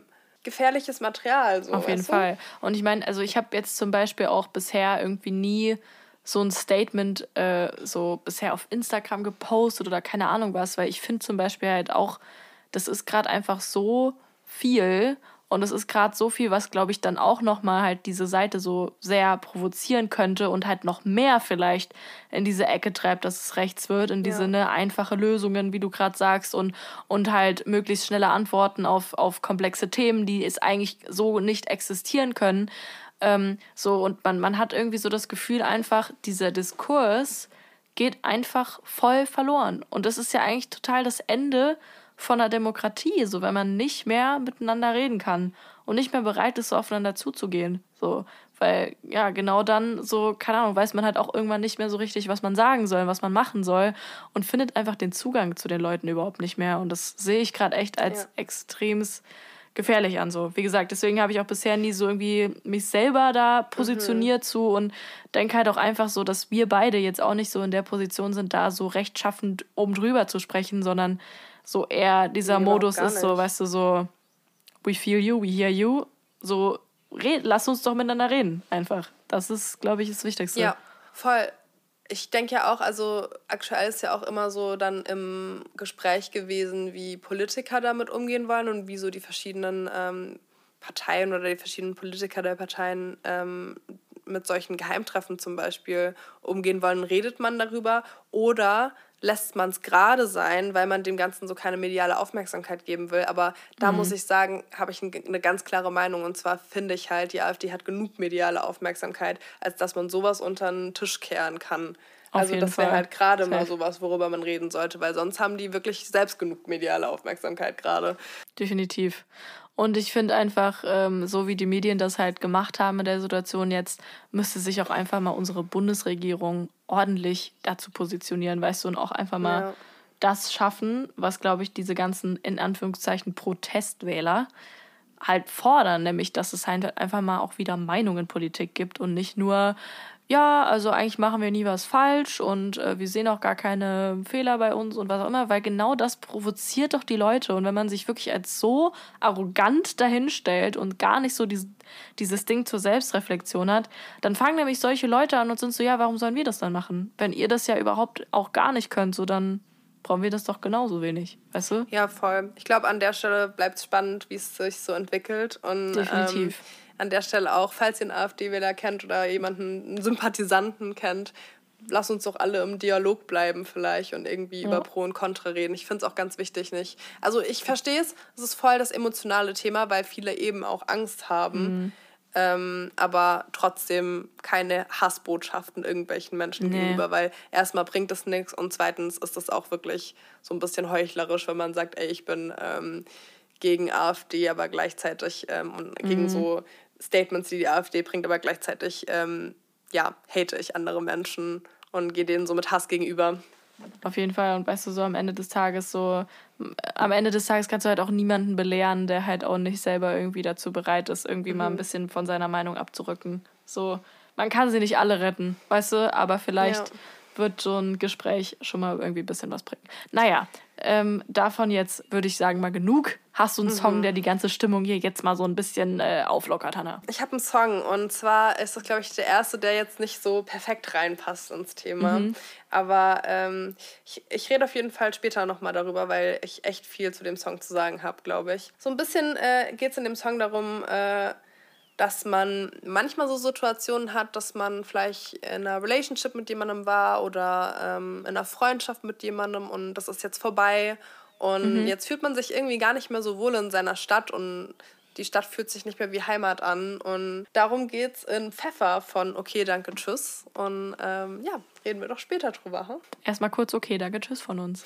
gefährliches Material. So, auf jeden weißt du? Fall. Und ich meine, also ich habe jetzt zum Beispiel auch bisher irgendwie nie so ein Statement äh, so bisher auf Instagram gepostet oder keine Ahnung was, weil ich finde zum Beispiel halt auch, das ist gerade einfach so viel und es ist gerade so viel, was, glaube ich, dann auch nochmal halt diese Seite so sehr provozieren könnte und halt noch mehr vielleicht in diese Ecke treibt, dass es rechts wird, in diese Ja. ne, einfache Lösungen, wie du gerade sagst, und, und halt möglichst schnelle Antworten auf, auf komplexe Themen, die es eigentlich so nicht existieren können. Ähm, so, und man, man hat irgendwie so das Gefühl, einfach, dieser Diskurs geht einfach voll verloren. Und das ist ja eigentlich total das Ende von der Demokratie, so wenn man nicht mehr miteinander reden kann und nicht mehr bereit ist, so aufeinander zuzugehen. So, weil, ja, genau dann, so, keine Ahnung, weiß man halt auch irgendwann nicht mehr so richtig, was man sagen soll, was man machen soll und findet einfach den Zugang zu den Leuten überhaupt nicht mehr. Und das sehe ich gerade echt als Ja. extremst gefährlich an. So. Wie gesagt, deswegen habe ich auch bisher nie so irgendwie mich selber da positioniert mhm. zu und denke halt auch einfach so, dass wir beide jetzt auch nicht so in der Position sind, da so rechtschaffend oben drüber zu sprechen, sondern so eher dieser nee, Modus ist so, weißt du, so we feel you, we hear you, so red, lass uns doch miteinander reden, einfach. Das ist, glaube ich, das Wichtigste. Ja, voll. Ich denke ja auch, also aktuell ist ja auch immer so dann im Gespräch gewesen, wie Politiker damit umgehen wollen und wie so die verschiedenen ähm, Parteien oder die verschiedenen Politiker der Parteien ähm, mit solchen Geheimtreffen zum Beispiel umgehen wollen. Redet man darüber oder lässt man es gerade sein, weil man dem Ganzen so keine mediale Aufmerksamkeit geben will. Aber da mhm. muss ich sagen, habe ich eine ganz klare Meinung. Und zwar finde ich halt, die AfD hat genug mediale Aufmerksamkeit, als dass man sowas unter den Tisch kehren kann. Auf also das wäre halt gerade mal sowas, worüber man reden sollte, weil sonst haben die wirklich selbst genug mediale Aufmerksamkeit gerade. Definitiv. Und ich finde einfach, ähm, so wie die Medien das halt gemacht haben in der Situation jetzt, müsste sich auch einfach mal unsere Bundesregierung ordentlich dazu positionieren, weißt du, und auch einfach mal ja. das schaffen, was, glaube ich, diese ganzen, in Anführungszeichen, Protestwähler halt fordern, nämlich, dass es halt einfach mal auch wieder Meinung in Politik gibt und nicht nur, ja, also eigentlich machen wir nie was falsch und äh, wir sehen auch gar keine Fehler bei uns und was auch immer, weil genau das provoziert doch die Leute. Und wenn man sich wirklich als so arrogant dahinstellt und gar nicht so dieses, dieses Ding zur Selbstreflexion hat, dann fangen nämlich solche Leute an und sind so, ja, warum sollen wir das dann machen? Wenn ihr das ja überhaupt auch gar nicht könnt, so dann brauchen wir das doch genauso wenig, weißt du? Ja, voll. Ich glaube, an der Stelle bleibt es spannend, wie es sich so entwickelt. Und, Definitiv. Ähm, an der Stelle auch, falls ihr einen AfD-Wähler kennt oder jemanden, einen Sympathisanten kennt, lasst uns doch alle im Dialog bleiben vielleicht und irgendwie ja. über Pro und Contra reden. Ich finde es auch ganz wichtig, nicht? Also ich verstehe es, es ist voll das emotionale Thema, weil viele eben auch Angst haben, mhm. ähm, aber trotzdem keine Hassbotschaften irgendwelchen Menschen nee. gegenüber, weil erstmal bringt es nichts und zweitens ist es auch wirklich so ein bisschen heuchlerisch, wenn man sagt, ey, ich bin ähm, gegen AfD, aber gleichzeitig ähm, und gegen mhm. so Statements, die die AfD bringt, aber gleichzeitig ähm, ja, hate ich andere Menschen und gehe denen so mit Hass gegenüber. Auf jeden Fall. Und weißt du, so am Ende des Tages so, am Ende des Tages kannst du halt auch niemanden belehren, der halt auch nicht selber irgendwie dazu bereit ist, irgendwie mhm. mal ein bisschen von seiner Meinung abzurücken. So, man kann sie nicht alle retten, weißt du, aber vielleicht ja. wird so ein Gespräch schon mal irgendwie ein bisschen was bringen. Naja, ähm, davon jetzt würde ich sagen mal genug. Hast du einen mhm. Song, der die ganze Stimmung hier jetzt mal so ein bisschen äh, auflockert, Hannah? Ich habe einen Song und zwar ist das, glaube ich, der erste, der jetzt nicht so perfekt reinpasst ins Thema. Mhm. Aber ähm, ich, ich rede auf jeden Fall später nochmal darüber, weil ich echt viel zu dem Song zu sagen habe, glaube ich. So ein bisschen äh, geht es in dem Song darum, äh, dass man manchmal so Situationen hat, dass man vielleicht in einer Relationship mit jemandem war oder ähm, in einer Freundschaft mit jemandem und das ist jetzt vorbei und mhm. jetzt fühlt man sich irgendwie gar nicht mehr so wohl in seiner Stadt und die Stadt fühlt sich nicht mehr wie Heimat an und darum geht's in Pfeffer von Okay, danke, tschüss und ähm, ja, reden wir doch später drüber. Huh? Erstmal kurz Okay, danke, tschüss von uns.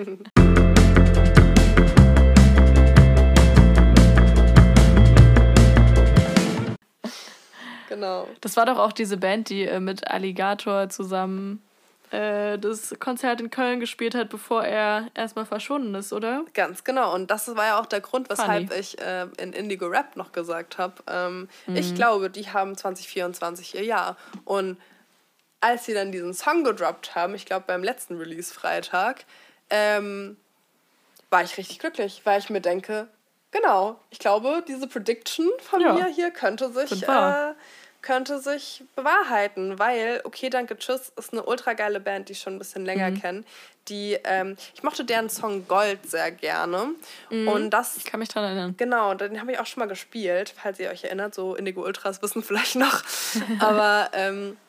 Genau. Das war doch auch diese Band, die äh, mit Alligator zusammen äh, das Konzert in Köln gespielt hat, bevor er erstmal verschwunden ist, oder? Ganz genau. Und das war ja auch der Grund, weshalb Funny. ich äh, in Indigo Rap noch gesagt habe, ähm, mhm. ich glaube, die haben zwanzig vierundzwanzig ihr Jahr. Und als sie dann diesen Song gedroppt haben, ich glaube beim letzten Release-Freitag, ähm, war ich richtig glücklich, weil ich mir denke, genau. Ich glaube, diese Prediction von Ja. mir hier könnte sich, äh, könnte sich bewahrheiten, weil Okay, danke, tschüss ist eine ultra geile Band, die ich schon ein bisschen länger Mhm. kenne. Die, ähm, ich mochte deren Song Gold sehr gerne. Mhm. Und das, Ich kann mich dran erinnern. genau, den habe ich auch schon mal gespielt, falls ihr euch erinnert. So Indigo Ultras wissen vielleicht noch. Aber ähm,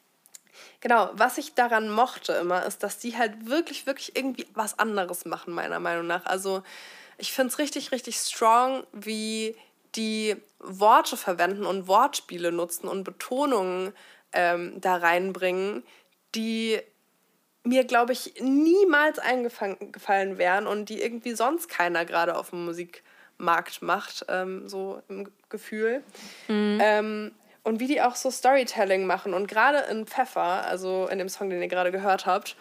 genau, was ich daran mochte immer, ist, dass die halt wirklich, wirklich irgendwie was anderes machen, meiner Meinung nach. Also ich finde es richtig, richtig strong, wie die Worte verwenden und Wortspiele nutzen und Betonungen ähm, da reinbringen, die mir, glaube ich, niemals eingefallen wären und die irgendwie sonst keiner gerade auf dem Musikmarkt macht, ähm, so im Gefühl. Mhm. Ähm, und wie die auch so Storytelling machen. Und gerade in Pfeffer, also in dem Song, den ihr gerade gehört habt,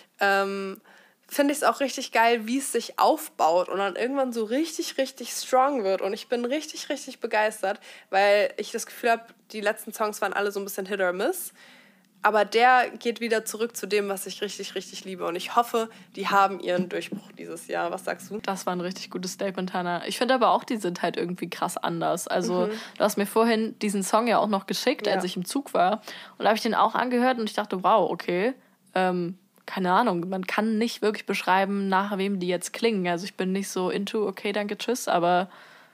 ähm, finde ich es auch richtig geil, wie es sich aufbaut und dann irgendwann so richtig, richtig strong wird. Und ich bin richtig, richtig begeistert, weil ich das Gefühl habe, die letzten Songs waren alle so ein bisschen Hit or Miss. Aber der geht wieder zurück zu dem, was ich richtig, richtig liebe. Und ich hoffe, die haben ihren Durchbruch dieses Jahr. Was sagst du? Das war ein richtig gutes Statement, Hannah. Ich finde aber auch, die sind halt irgendwie krass anders. Also, mhm. du hast mir vorhin diesen Song ja auch noch geschickt, ja. als ich im Zug war. Und da habe ich den auch angehört und ich dachte, wow, okay, ähm, keine Ahnung, man kann nicht wirklich beschreiben, nach wem die jetzt klingen. Also ich bin nicht so into, okay, danke, tschüss, aber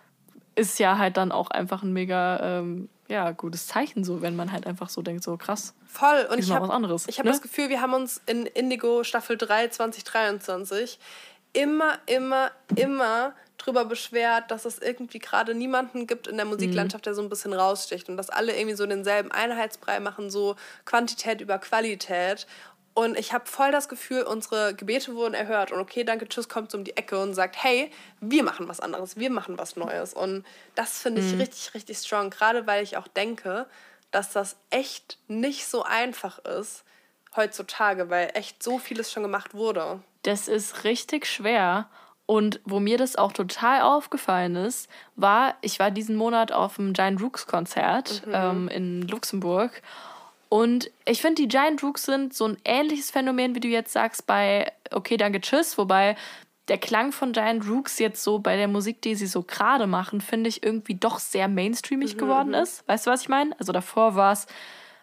ist ja halt dann auch einfach ein mega ähm, ja, gutes Zeichen, so, wenn man halt einfach so denkt, so krass. Voll. Und ich habe ich hab ne? das Gefühl, wir haben uns in Indigo Staffel drei zwanzig dreiundzwanzig immer, immer, immer drüber beschwert, dass es irgendwie gerade niemanden gibt in der Musiklandschaft, der so ein bisschen raussticht und dass alle irgendwie so denselben Einheitsbrei machen, so Quantität über Qualität. Und ich habe voll das Gefühl, unsere Gebete wurden erhört. Und Okay, danke, tschüss kommt so um die Ecke und sagt, hey, wir machen was anderes, wir machen was Neues. Und das finde ich mhm. richtig, richtig strong. Gerade weil ich auch denke, dass das echt nicht so einfach ist heutzutage, weil echt so vieles schon gemacht wurde. Das ist richtig schwer. Und wo mir das auch total aufgefallen ist, war, ich war diesen Monat auf dem Giant Rooks Konzert mhm. ähm, in Luxemburg. Und ich finde, die Giant Rooks sind so ein ähnliches Phänomen, wie du jetzt sagst, bei Okay, danke, tschüss. Wobei der Klang von Giant Rooks jetzt so bei der Musik, die sie so gerade machen, finde ich irgendwie doch sehr mainstreamig mhm, geworden ist. Weißt du, was ich meine? Also davor war es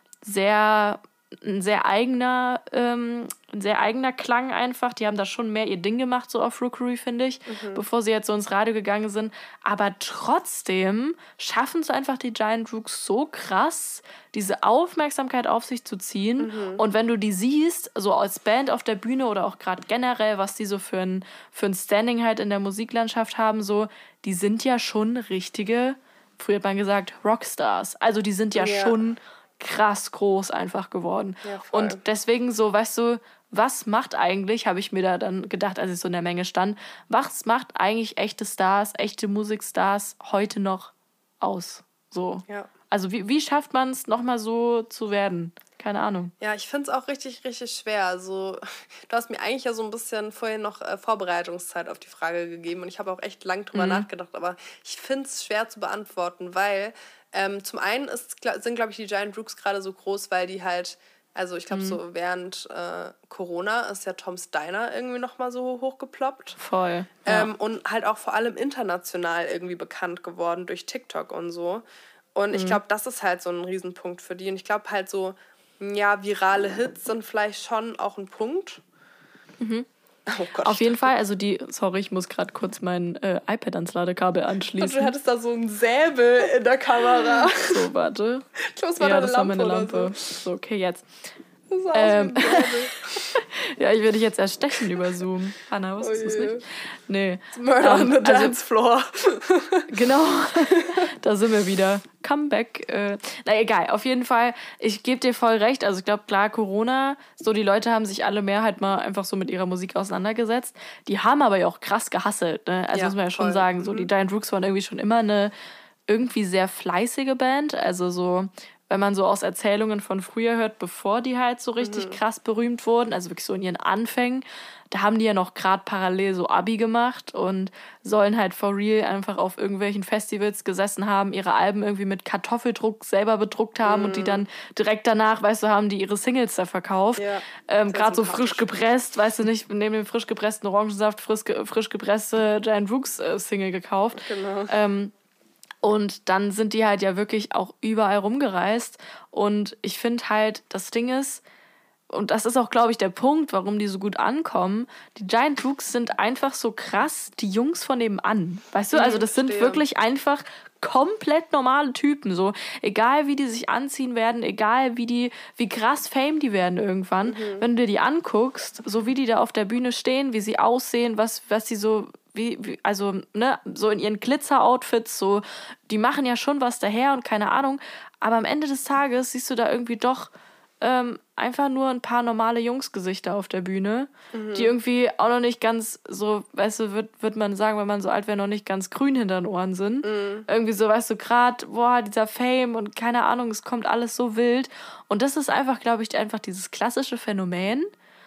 sehr, ein sehr eigener, ähm, ein sehr eigener Klang einfach. Die haben da schon mehr ihr Ding gemacht, so auf Rookery, finde ich, mhm. bevor sie jetzt so ins Radio gegangen sind. Aber trotzdem schaffen es einfach die Giant Rooks so krass, diese Aufmerksamkeit auf sich zu ziehen. Mhm. Und wenn du die siehst, so als Band auf der Bühne oder auch gerade generell, was die so für ein, für ein Standing halt in der Musiklandschaft haben, so, die sind ja schon richtige, früher hat man gesagt, Rockstars. Also die sind ja, ja. schon krass groß einfach geworden. Ja, und deswegen so, weißt du, was macht eigentlich, habe ich mir da dann gedacht, als ich so in der Menge stand, was macht eigentlich echte Stars, echte Musikstars heute noch aus? So. Ja. Also wie, wie schafft man es, nochmal so zu werden? Keine Ahnung. Ja, ich finde es auch richtig, richtig schwer. Also, du hast mir eigentlich ja so ein bisschen vorhin noch äh, Vorbereitungszeit auf die Frage gegeben und ich habe auch echt lang drüber mhm. nachgedacht, aber ich finde es schwer zu beantworten, weil ähm, zum einen ist, sind, glaube ich, die Giant Rooks gerade so groß, weil die halt, also ich glaube, mhm. so während äh, Corona ist ja Tom Steiner irgendwie nochmal so hochgeploppt. Voll. Ähm, ja. Und halt auch vor allem international irgendwie bekannt geworden durch TikTok und so. Und mhm. ich glaube, das ist halt so ein Riesenpunkt für die. Und ich glaube halt so, ja, virale Hits sind vielleicht schon auch ein Punkt. Mhm. Oh Gott. Auf jeden Fall, also die, sorry, ich muss gerade kurz mein äh, iPad ans Ladekabel anschließen. Und du hattest da so einen Säbel in der Kamera. So, warte. Ich glaube, es war ja, deine das Lampe war meine Lampe. So. so, okay, jetzt. Das sah ähm, aus wie ein Säbel. Ja, ich werde dich jetzt erstechen über Zoom. Hanna, wusstest du es nicht? Nee. Murder um, on the dance floor. Genau, da sind wir wieder. Comeback. Äh, na egal, auf jeden Fall, ich gebe dir voll recht. Also ich glaube, klar, Corona, so die Leute haben sich alle mehr halt mal einfach so mit ihrer Musik auseinandergesetzt. Die haben aber ja auch krass gehasselt. Ne? Also ja, muss man ja schon voll. sagen, so mhm. die Giant Rooks waren irgendwie schon immer eine irgendwie sehr fleißige Band. Also so wenn man so aus Erzählungen von früher hört, bevor die halt so richtig Mhm. krass berühmt wurden, also wirklich so in ihren Anfängen, da haben die ja noch gerade parallel so Abi gemacht und sollen halt for real einfach auf irgendwelchen Festivals gesessen haben, ihre Alben irgendwie mit Kartoffeldruck selber bedruckt haben und die dann direkt danach, weißt du, haben die ihre Singles da verkauft. Ja, Ähm, sehr gerade so frisch sympathisch. gepresst, weißt du nicht, neben dem frisch gepressten Orangensaft frisch, ge frisch gepresste Giant Rooks äh, Single gekauft. Genau. Ähm, und dann sind die halt ja wirklich auch überall rumgereist. Und ich finde halt, das Ding ist, und das ist auch, glaube ich, der Punkt, warum die so gut ankommen, die Giant Rooks sind einfach so krass die Jungs von nebenan. Weißt du, also das sind verstehe. wirklich einfach komplett normale Typen. So, egal wie die sich anziehen werden, egal wie die, wie krass Fame die werden irgendwann, wenn du dir die anguckst, so wie die da auf der Bühne stehen, wie sie aussehen, was, was sie so. Wie, wie, also, ne, so in ihren Glitzer-Outfits, so, die machen ja schon was daher und keine Ahnung, aber am Ende des Tages siehst du da irgendwie doch ähm, einfach nur ein paar normale Jungsgesichter auf der Bühne, die irgendwie auch noch nicht ganz so, weißt du, wird, wird man sagen, wenn man so alt wäre, noch nicht ganz grün hinter den Ohren sind. Irgendwie so, weißt du, gerade, boah, dieser Fame und keine Ahnung, es kommt alles so wild. Und das ist einfach, glaube ich, einfach dieses klassische Phänomen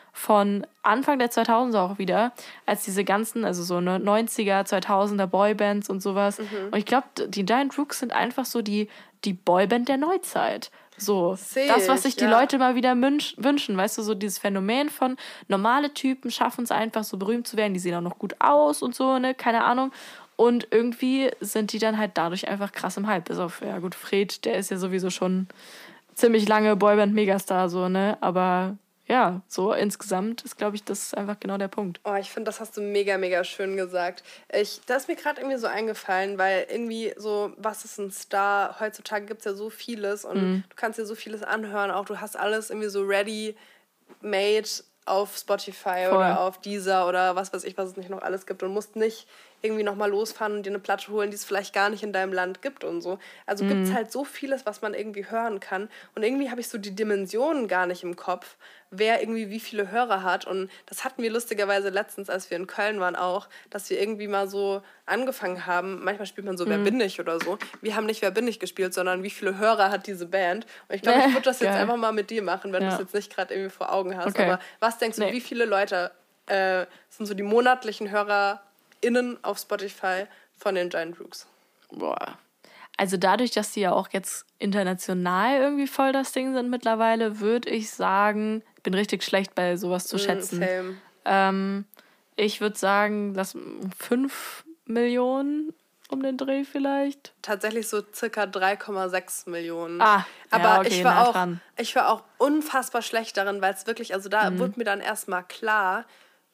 von Anfang der zweitausender auch wieder, als diese ganzen, also so neunziger, zweitausender Boybands und sowas. Und ich glaube, die Giant Rooks sind einfach so die, die Boyband der Neuzeit. So, Seh das, was ich, sich die ja. Leute mal wieder münsch, wünschen, weißt du, so dieses Phänomen von normale Typen schaffen es einfach so berühmt zu werden, die sehen auch noch gut aus und so, ne, keine Ahnung. Und irgendwie sind die dann halt dadurch einfach krass im Hype. Bis auf, ja gut, Fred, der ist ja sowieso schon ziemlich lange Boyband-Megastar, so, ne, aber ja, so insgesamt ist, glaube ich, das ist einfach genau der Punkt. Oh, ich finde, das hast du mega, mega schön gesagt. Ich, das ist mir gerade irgendwie so eingefallen, weil irgendwie so, was ist ein Star? Heutzutage gibt es ja so vieles und Mhm. du kannst dir so vieles anhören. Auch du hast alles irgendwie so ready-made auf Spotify Voll. oder auf Deezer oder was weiß ich, was es nicht noch alles gibt und musst nicht irgendwie nochmal losfahren und dir eine Platte holen, die es vielleicht gar nicht in deinem Land gibt und so. Also gibt es halt so vieles, was man irgendwie hören kann. Und irgendwie habe ich so die Dimensionen gar nicht im Kopf, wer irgendwie wie viele Hörer hat. Und das hatten wir lustigerweise letztens, als wir in Köln waren auch, dass wir irgendwie mal so angefangen haben, manchmal spielt man so Wer bin ich oder so. Wir haben nicht Wer bin ich gespielt, sondern wie viele Hörer hat diese Band. Und ich glaube, ich würde das jetzt Geil. einfach mal mit dir machen, wenn Ja. du es jetzt nicht gerade irgendwie vor Augen hast. Okay. Aber was denkst du, Nee. wie viele Leute äh, sind so die monatlichen HörerInnen auf Spotify von den Giant Rooks? Boah. Also dadurch, dass die ja auch jetzt international irgendwie voll das Ding sind mittlerweile, würde ich sagen, ich bin richtig schlecht bei sowas zu schätzen. Mm, same. Ähm, ich würde sagen, lass fünf Millionen um den Dreh vielleicht. Tatsächlich so circa drei Komma sechs Millionen. Ah, aber ja, okay, ich war nah auch, dran. ich war auch unfassbar schlecht darin, weil es wirklich, also da wurde mir dann erstmal klar,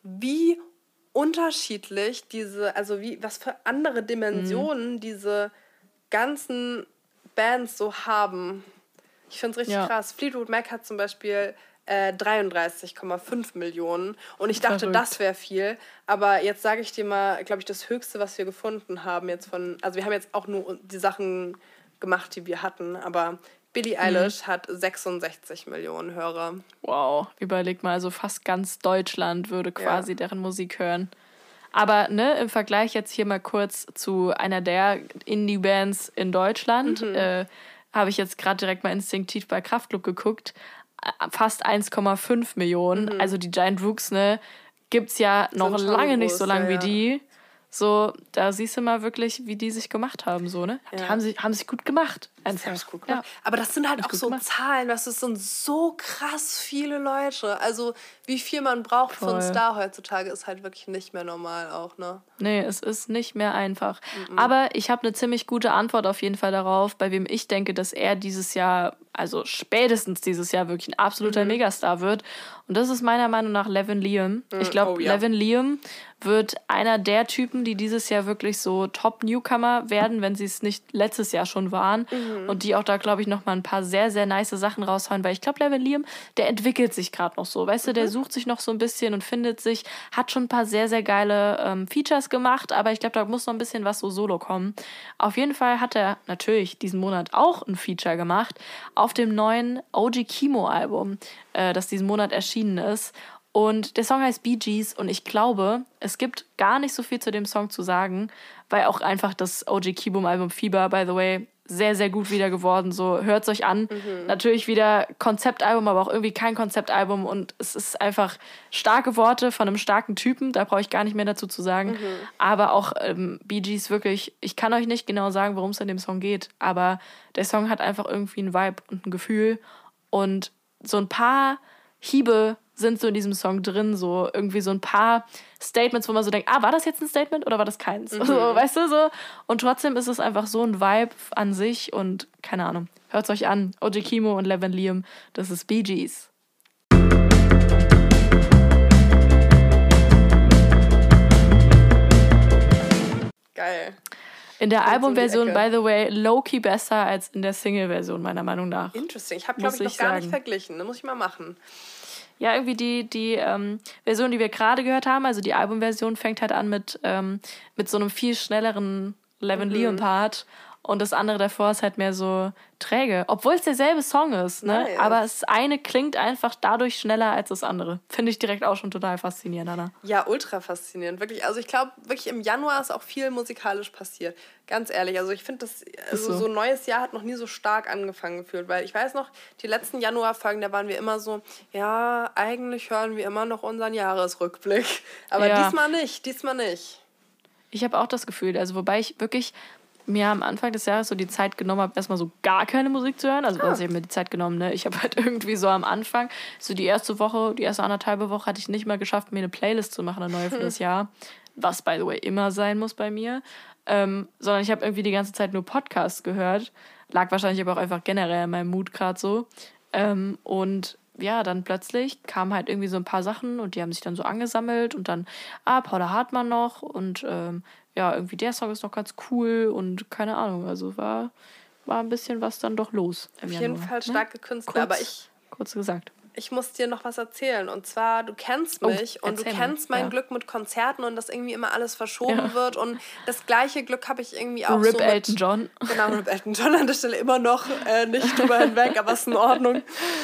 wie unterschiedlich diese, also wie, was für andere Dimensionen diese ganzen Bands so haben. Ich finde es richtig Ja. krass. Fleetwood Mac hat zum Beispiel äh, dreiunddreißig Komma fünf Millionen und ich dachte, Verrückt. das wäre viel. Aber jetzt sage ich dir mal, glaube ich, das Höchste, was wir gefunden haben jetzt von, also wir haben jetzt auch nur die Sachen gemacht, die wir hatten, aber Billie Eilish hat sechsundsechzig Millionen Hörer. Wow, überleg mal, also fast ganz Deutschland würde quasi deren Musik hören. Aber ne, im Vergleich jetzt hier mal kurz zu einer der Indie-Bands in Deutschland, äh, habe ich jetzt gerade direkt mal instinktiv bei Kraftklub geguckt, äh, fast eins Komma fünf Millionen. Also die Giant Rooks, ne, gibt's ja noch Sind schon lange nicht groß, so lang ja, wie ja. die. So, da siehst du mal wirklich, wie die sich gemacht haben, so, ne? Die Ja. haben sich, haben sich gut gemacht. Einfach. Das ist gut Ja. gemacht. Aber das sind halt auch gut so gemacht. Zahlen, das sind so krass viele Leute. Also wie viel man braucht für einen Voll. Star heutzutage ist halt wirklich nicht mehr normal auch, ne? Nee, es ist nicht mehr einfach. Aber ich habe eine ziemlich gute Antwort auf jeden Fall darauf, bei wem ich denke, dass er dieses Jahr, also spätestens dieses Jahr, wirklich ein absoluter Megastar wird. Und das ist meiner Meinung nach Levin Liam. Ich glaube, oh ja. Levin Liam wird einer der Typen, die dieses Jahr wirklich so Top-Newcomer werden, wenn sie es nicht letztes Jahr schon waren. Und die auch da, glaube ich, nochmal ein paar sehr, sehr nice Sachen raushauen. Weil ich glaube, Levin Liam, der entwickelt sich gerade noch so. Weißt du, der sucht sich noch so ein bisschen und findet sich, hat schon ein paar sehr, sehr geile ähm, Features gemacht. Aber ich glaube, da muss noch ein bisschen was so solo kommen. Auf jeden Fall hat er natürlich diesen Monat auch ein Feature gemacht auf dem neuen O G Kimo-Album, äh, das diesen Monat erschienen ist. Und der Song heißt Bee Gees und ich glaube, es gibt gar nicht so viel zu dem Song zu sagen, weil auch einfach das O G Kimo-Album Fieber, by the way, sehr, sehr gut wieder geworden. So, hört's euch an. Mhm. Natürlich wieder Konzeptalbum, aber auch irgendwie kein Konzeptalbum. Und es ist einfach starke Worte von einem starken Typen. Da brauche ich gar nicht mehr dazu zu sagen. Mhm. Aber auch ähm, Bee Gees wirklich, ich kann euch nicht genau sagen, worum es in dem Song geht. Aber der Song hat einfach irgendwie einen Vibe und ein Gefühl. Und so ein paar Hiebe sind so in diesem Song drin, so irgendwie so ein paar Statements, wo man so denkt, ah, war das jetzt ein Statement oder war das keins? Mhm. So, weißt du, so. Und trotzdem ist es einfach so ein Vibe an sich und keine Ahnung. Hört's euch an. O J Kimo und Levin Liam, das ist Bee Gees. Geil. In der Albumversion, by the way, low-key besser als in der Single-Version, meiner Meinung nach. Interesting. Ich habe, glaube ich, noch gar sagen. nicht verglichen. Das muss ich mal machen. Ja, irgendwie die, die ähm, Version, die wir gerade gehört haben, also die Albumversion, fängt halt an mit, ähm, mit so einem viel schnelleren Levin Liam Part. Und das andere davor ist halt mehr so träge. Obwohl es derselbe Song ist, ne? Nice. Aber das eine klingt einfach dadurch schneller als das andere. Finde ich direkt auch schon total faszinierend, Anna. Ja, ultra faszinierend. Wirklich. Also ich glaube, wirklich im Januar ist auch viel musikalisch passiert. Ganz ehrlich. Also ich finde, das also so. so ein neues Jahr hat noch nie so stark angefangen gefühlt. Weil ich weiß noch, die letzten Januarfolgen, da waren wir immer so, ja, eigentlich hören wir immer noch unseren Jahresrückblick. Aber ja. diesmal nicht, diesmal nicht. Ich habe auch das Gefühl, also wobei ich wirklich mir am Anfang des Jahres so die Zeit genommen habe, erstmal so gar keine Musik zu hören. Also, ah. ich habe mir die Zeit genommen, ne? Ich habe halt irgendwie so am Anfang, so die erste Woche, die erste anderthalbe Woche hatte ich nicht mal geschafft, mir eine Playlist zu machen, eine neue für das Jahr. Was, by the way, immer sein muss bei mir. Ähm, sondern ich habe irgendwie die ganze Zeit nur Podcasts gehört. Lag wahrscheinlich aber auch einfach generell in meinem Mut gerade so. Ähm, und ja, dann plötzlich kamen halt irgendwie so ein paar Sachen und die haben sich dann so angesammelt und dann, ah, Paula Hartmann noch und ähm, ja, irgendwie der Song ist noch ganz cool und keine Ahnung, also war, war ein bisschen was dann doch los. Auf jeden Januar, Fall starke ne? Künstler, kurz, aber ich... Kurz gesagt. Ich muss dir noch was erzählen. Und zwar, du kennst mich oh, und du kennst mein ja. Glück mit Konzerten und dass irgendwie immer alles verschoben ja. wird. Und das gleiche Glück habe ich irgendwie auch Rip so mit... Elton John. Genau, Rip Elton John an der Stelle immer noch äh, nicht drüber hinweg, aber ist in Ordnung.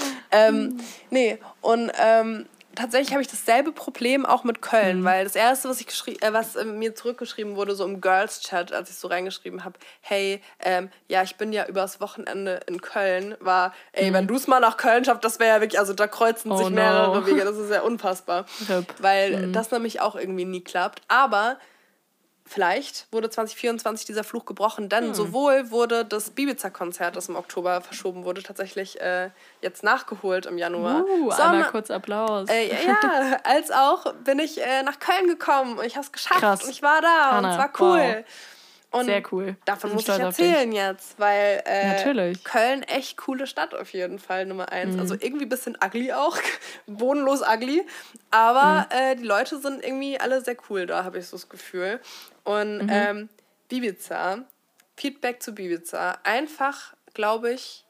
Ähm, nee, und ähm, tatsächlich habe ich dasselbe Problem auch mit Köln, mhm. weil das Erste, was ich geschrie- äh, was äh, mir zurückgeschrieben wurde, so im Girls-Chat, als ich so reingeschrieben habe, hey, ähm, ja, ich bin ja übers Wochenende in Köln, war, ey, mhm. wenn du es mal nach Köln schaffst, das wäre ja wirklich, also da kreuzen oh sich mehrere no. Wege, das ist ja unfassbar. Rip. Weil mhm. das nämlich auch irgendwie nie klappt. Aber vielleicht wurde zwanzig vierundzwanzig dieser Fluch gebrochen, denn hm. sowohl wurde das Bibiza-Konzert, das im Oktober verschoben wurde, tatsächlich äh, jetzt nachgeholt im Januar. Uh, Anna, kurz Applaus. Äh, ja, als auch bin ich äh, nach Köln gekommen und ich habe es geschafft Krass. und ich war da Hanna, und es war cool. Wow. Und sehr cool. Davon muss ich erzählen jetzt, weil äh, Köln echt coole Stadt auf jeden Fall, Nummer eins. Mhm. Also irgendwie ein bisschen ugly auch, bodenlos ugly, aber mhm. äh, die Leute sind irgendwie alle sehr cool da, habe ich so das Gefühl. Und mhm. ähm, Bibiza, Feedback zu Bibiza, einfach, glaube ich,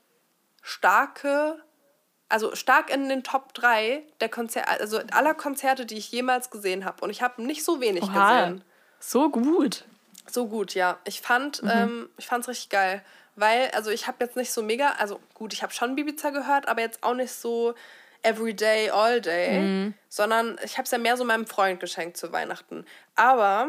starke, also stark in den Top drei der Konzerte, also aller Konzerte, die ich jemals gesehen habe. Und ich habe nicht so wenig Oha. gesehen. So gut. So gut, ja. Ich fand, mhm. ähm, ich fand's richtig geil. Weil, also ich habe jetzt nicht so mega, also gut, ich habe schon Bibiza gehört, aber jetzt auch nicht so every day, all day, mhm. sondern ich habe es ja mehr so meinem Freund geschenkt zu Weihnachten. Aber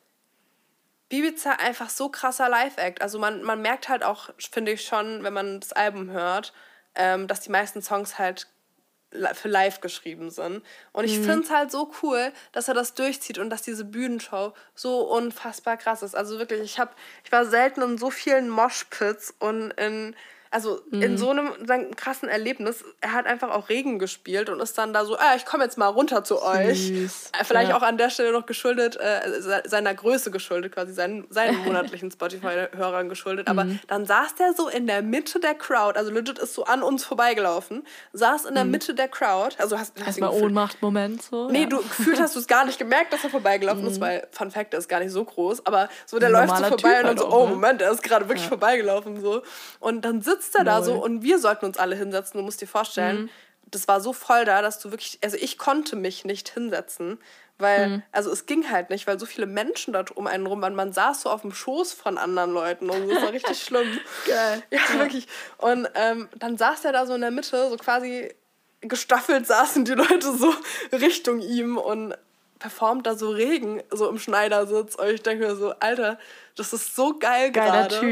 Bibiza einfach so krasser Live-Act. Also man, man merkt halt auch, finde ich schon, wenn man das Album hört, ähm, dass die meisten Songs halt für live geschrieben sind. Und ich mhm. finde es halt so cool, dass er das durchzieht und dass diese Bühnenshow so unfassbar krass ist. Also wirklich, ich hab, ich war selten in so vielen Moshpits und in, also mhm. in so einem, so einem krassen Erlebnis. Er hat einfach auch Regen gespielt und ist dann da so, ah, ich komme jetzt mal runter zu euch. Süß. Vielleicht ja. auch an der Stelle noch geschuldet, äh, seiner Größe geschuldet, quasi seinen, seinen monatlichen Spotify-Hörern geschuldet. Aber mhm. dann saß der so in der Mitte der Crowd, also legit ist so an uns vorbeigelaufen, saß in der mhm. Mitte der Crowd. Also hast, hast Erstmal Ohnmacht-Moment so. Nee, ja. du gefühlt hast du es gar nicht gemerkt, dass er vorbeigelaufen mhm. ist, weil, Fun Fact, der ist gar nicht so groß, aber so, der läuft so vorbei typ und dann so, auch, oh, Moment, der ist gerade wirklich ja. vorbeigelaufen, so. Und dann sitzt er da so und wir sollten uns alle hinsetzen. Du musst dir vorstellen, mhm. das war so voll da, dass du wirklich, also ich konnte mich nicht hinsetzen, weil, mhm. also es ging halt nicht, weil so viele Menschen da um einen rum waren. Man saß so auf dem Schoß von anderen Leuten und das war richtig schlimm. Geil. Ja, ja, wirklich. Und ähm, dann saß der da so in der Mitte, so quasi gestaffelt saßen die Leute so Richtung ihm und performt da so Regen, so im Schneidersitz. Und ich denke mir so, Alter, das ist so geil gerade. Geiler Typ.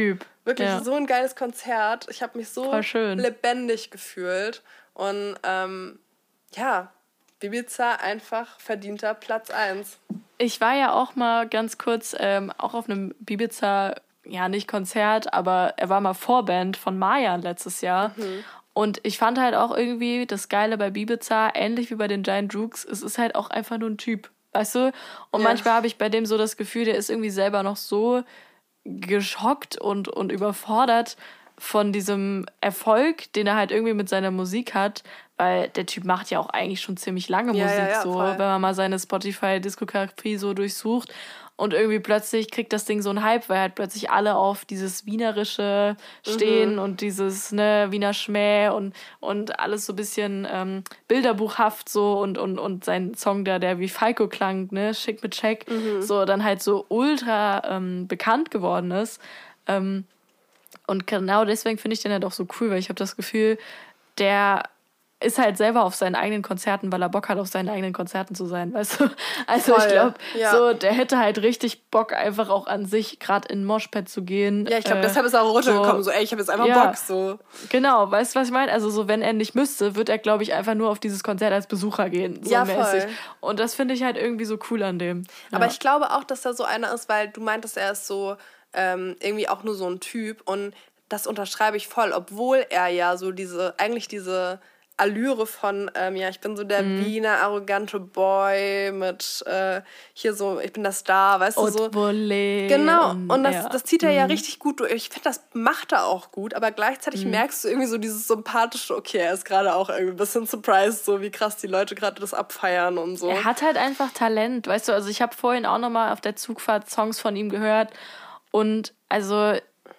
Wirklich Ja. so ein geiles Konzert. Ich habe mich so Voll schön. lebendig gefühlt. Und ähm, ja, Bibiza einfach verdienter Platz eins. Ich war ja auch mal ganz kurz ähm, auch auf einem Bibiza, ja nicht Konzert, aber er war mal Vorband von Mayan letztes Jahr. Mhm. Und ich fand halt auch irgendwie das Geile bei Bibiza, ähnlich wie bei den Giant Droogs, es ist halt auch einfach nur ein Typ, weißt du? Und Ja. manchmal habe ich bei dem so das Gefühl, der ist irgendwie selber noch so geschockt und, und überfordert von diesem Erfolg, den er halt irgendwie mit seiner Musik hat, weil der Typ macht ja auch eigentlich schon ziemlich lange Ja, Musik, ja, ja, so, voll. wenn man mal seine Spotify-Diskografie so durchsucht und irgendwie plötzlich kriegt das Ding so einen Hype, weil halt plötzlich alle auf dieses Wienerische stehen Mhm. und dieses, ne, Wiener Schmäh und, und alles so ein bisschen ähm, bilderbuchhaft so und, und, und sein Song da, der wie Falco klang, ne, Schick mit Check, Mhm. so dann halt so ultra ähm, bekannt geworden ist. Ähm, und genau deswegen finde ich den halt auch so cool, weil ich habe das Gefühl, der ist halt selber auf seinen eigenen Konzerten, weil er Bock hat, auf seinen eigenen Konzerten zu sein, weißt du? Also Voll, ich glaube, ja. so, der hätte halt richtig Bock, einfach auch an sich gerade in ein Moshpad zu gehen. Ja, ich glaube, Äh, deshalb ist er auch runtergekommen. so, So, ey, ich habe jetzt einfach ja. Bock. So. Genau, weißt du, was ich meine? Also so, wenn er nicht müsste, wird er, glaube ich, einfach nur auf dieses Konzert als Besucher gehen, so Ja, mäßig. voll. Und das finde ich halt irgendwie so cool an dem. Aber Ja. ich glaube auch, dass er so einer ist, weil du meintest, er ist so ähm, irgendwie auch nur so ein Typ. Und das unterschreibe ich voll, obwohl er ja so diese, eigentlich diese Allüre von, ähm, ja, ich bin so der Mhm. Wiener arrogante Boy mit äh, hier so, ich bin der Star, weißt du, Haute so. Volée Genau, und, und das, ja. das zieht er ja Mhm. richtig gut durch. Ich finde, das macht er auch gut, aber gleichzeitig Mhm. merkst du irgendwie so dieses sympathische, okay, er ist gerade auch irgendwie ein bisschen surprised, so wie krass die Leute gerade das abfeiern und so. Er hat halt einfach Talent, weißt du, also ich habe vorhin auch nochmal auf der Zugfahrt Songs von ihm gehört und also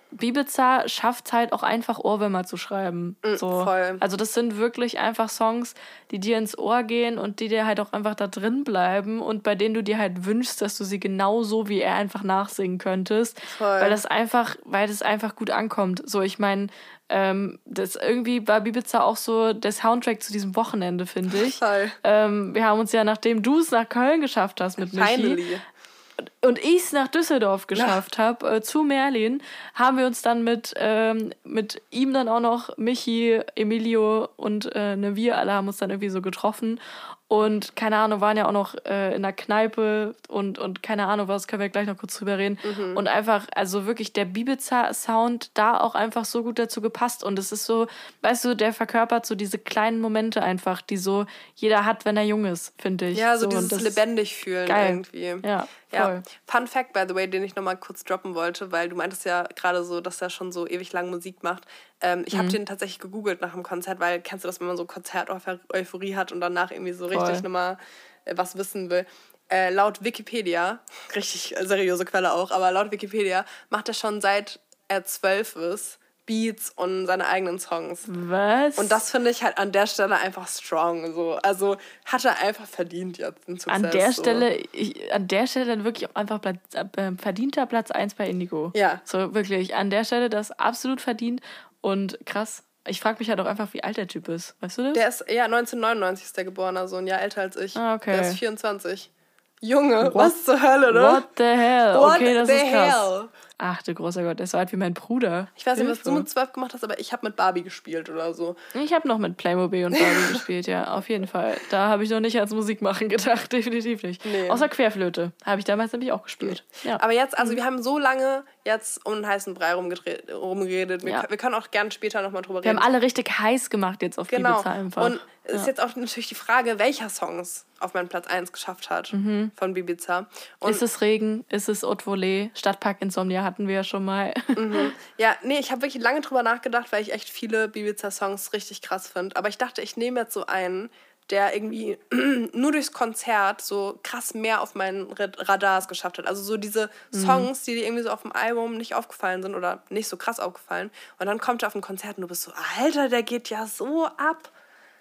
Bibiza schafft halt auch einfach Ohrwürmer zu schreiben. Mm, So. voll. Also das sind wirklich einfach Songs, die dir ins Ohr gehen und die dir halt auch einfach da drin bleiben und bei denen du dir halt wünschst, dass du sie genauso wie er einfach nachsingen könntest. Voll. Weil das einfach, weil das einfach gut ankommt. So, ich meine, ähm, das irgendwie war Bibiza auch so der Soundtrack zu diesem Wochenende, finde ich. Voll. Ähm, wir haben uns ja, nachdem du es nach Köln geschafft hast mit Michi, Finally. und ich es nach Düsseldorf geschafft habe, äh, zu Merlin, haben wir uns dann mit, ähm, mit ihm dann auch noch, Michi, Emilio und äh, ne, wir alle haben uns dann irgendwie so getroffen. Und keine Ahnung, waren ja auch noch äh, in der Kneipe und, und keine Ahnung was, können wir gleich noch kurz drüber reden. Mhm. Und einfach, also wirklich der Bibiza-Sound da auch einfach so gut dazu gepasst. Und es ist so, weißt du, der verkörpert so diese kleinen Momente einfach, die so jeder hat, wenn er jung ist, finde ich. Ja, so, und dieses das- lebendig fühlen geil. irgendwie. Ja, voll. Ja, Fun Fact, by the way, den ich nochmal kurz droppen wollte, weil du meintest ja gerade so, dass er schon so ewig lang Musik macht. Ähm, ich habe Mhm. den tatsächlich gegoogelt nach dem Konzert, weil kennst du das, wenn man so Konzert-Euphorie hat und danach irgendwie so Voll. richtig nochmal äh, was wissen will. Äh, laut Wikipedia, richtig äh, seriöse Quelle auch, aber laut Wikipedia macht er schon seit er zwölf ist Beats und seine eigenen Songs. Was? Und das finde ich halt an der Stelle einfach strong. So. Also hat er einfach verdient jetzt den Success. An der so. Stelle, ich, an der Stelle dann wirklich auch einfach Platz, äh, verdienter Platz eins bei Indigo. Ja. So wirklich, an der Stelle das absolut verdient und krass. Ich frage mich halt auch einfach, wie alt der Typ ist. Weißt du das? Der ist, ja, neunzehnhundertneunundneunzig ist der geboren, also ein Jahr älter als ich. Ah, okay. Der ist vierundzwanzig. Junge, What- was zur Hölle, ne? What the hell? What Okay, das the ist krass. hell? Ach du großer Gott, der ist so alt wie mein Bruder. Ich weiß nicht, was Hilfe. du mit zwölf gemacht hast, aber ich habe mit Barbie gespielt oder so. Ich habe noch mit Playmobil und Barbie gespielt, ja, auf jeden Fall. Da habe ich noch nicht ans Musik machen gedacht, definitiv nicht. Nee. Außer Querflöte habe ich damals nämlich auch gespielt. Ja. Aber jetzt, also wir haben so lange jetzt um den heißen Brei rumgedreht, rumgeredet. Wir, Ja. wir können auch gerne später nochmal drüber Wir reden. haben alle richtig heiß gemacht jetzt auf Genau. Bibiza einfach. Und es ist Ja. jetzt auch natürlich die Frage, welcher Song es auf meinen Platz eins geschafft hat von Bibiza. Und Ist es Regen? Ist es Haute Volée? Stadtpark Insomnia hatten wir ja schon mal. ja, nee, ich habe wirklich lange drüber nachgedacht, weil ich echt viele Bibiza-Songs richtig krass finde. Aber ich dachte, ich nehme jetzt so einen, der irgendwie nur durchs Konzert so krass mehr auf meinen Radars geschafft hat. Also so diese Songs, die dir irgendwie so auf dem Album nicht aufgefallen sind oder nicht so krass aufgefallen. Und dann kommt er auf ein Konzert und du bist so, Alter, der geht ja so ab.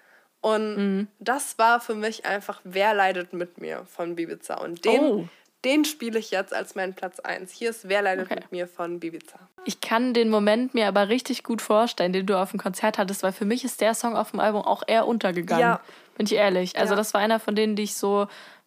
Und Mhm. das war für mich einfach Wer leidet mit mir von Bibiza. Und den, Oh. den spiele ich jetzt als meinen Platz eins. Hier ist Wer leidet Okay. mit mir von Bibiza. Ich kann den Moment mir aber richtig gut vorstellen, den du auf dem Konzert hattest, weil für mich ist der Song auf dem Album auch eher untergegangen. Ja. Bin ich ehrlich. Also Ja. das war einer von denen, die ich so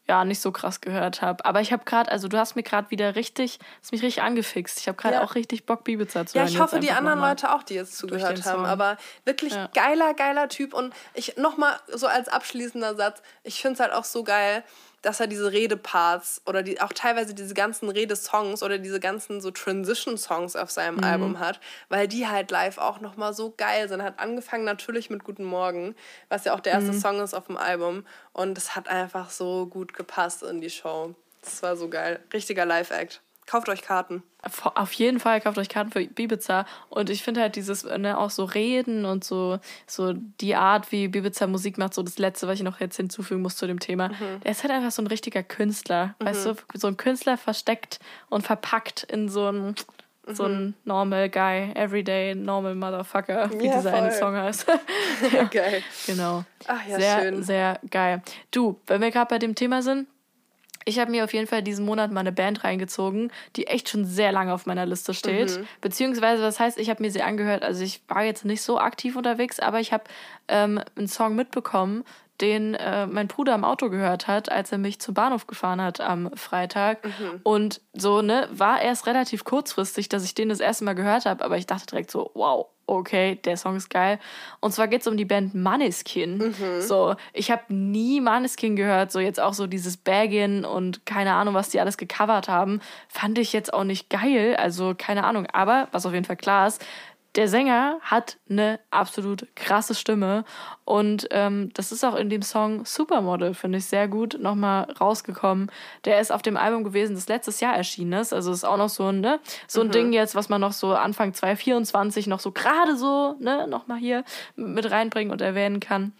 ja, nicht so krass gehört habe. Aber ich habe gerade, also du hast mir gerade wieder richtig, hast mich richtig angefixt. Ich habe gerade ja. auch richtig Bock, Bibiza zu ja, hören. Ja, ich hoffe, die anderen Leute auch, die jetzt zugehört haben. Aber wirklich ja. geiler, geiler Typ. Und ich nochmal so als abschließender Satz, ich finde es halt auch so geil, dass er diese Redeparts oder die, auch teilweise diese ganzen Redesongs oder diese ganzen so Transition-Songs auf seinem mhm. Album hat, weil die halt live auch nochmal so geil sind. Hat angefangen natürlich mit Guten Morgen, was ja auch der erste mhm. Song ist auf dem Album. Und es hat einfach so gut gepasst in die Show. Das war so geil. Richtiger Live-Act. Kauft euch Karten. Auf jeden Fall kauft euch Karten für Bibiza. Und ich finde halt dieses, ne, auch so Reden und so, so die Art, wie Bibiza Musik macht, so das Letzte, was ich noch jetzt hinzufügen muss zu dem Thema. Mhm. Der ist halt einfach so ein richtiger Künstler. Mhm. Weißt du, so ein Künstler versteckt und verpackt in so ein, mhm. so ein normal guy, everyday normal motherfucker, wie ja, dieser voll. eine Song heißt. ja. Geil. Genau. Ach ja, sehr, schön. Sehr geil. Du, wenn wir gerade bei dem Thema sind, ich habe mir auf jeden Fall diesen Monat mal eine Band reingezogen, die echt schon sehr lange auf meiner Liste steht. Mhm. Beziehungsweise, das heißt, ich habe mir sie angehört. Also ich war jetzt nicht so aktiv unterwegs, aber ich habe ähm, einen Song mitbekommen, den äh, mein Bruder im Auto gehört hat, als er mich zum Bahnhof gefahren hat am Freitag. Mhm. Und so, ne, war erst relativ kurzfristig, dass ich den das erste Mal gehört habe, aber ich dachte direkt so, wow, okay, der Song ist geil. Und zwar geht es um die Band Måneskin. Mhm. So, ich habe nie Måneskin gehört, so jetzt auch so dieses Baggin und keine Ahnung, was die alles gecovert haben, fand ich jetzt auch nicht geil, also keine Ahnung. Aber, was auf jeden Fall klar ist, der Sänger hat eine absolut krasse Stimme und ähm, das ist auch in dem Song Supermodel, finde ich, sehr gut nochmal rausgekommen. Der ist auf dem Album gewesen, das letztes Jahr erschienen ist, also ist auch noch so ein, ne, so ein mhm. Ding jetzt, was man noch so Anfang zwanzig vierundzwanzig noch so gerade so, ne, nochmal hier mit reinbringen und erwähnen kann.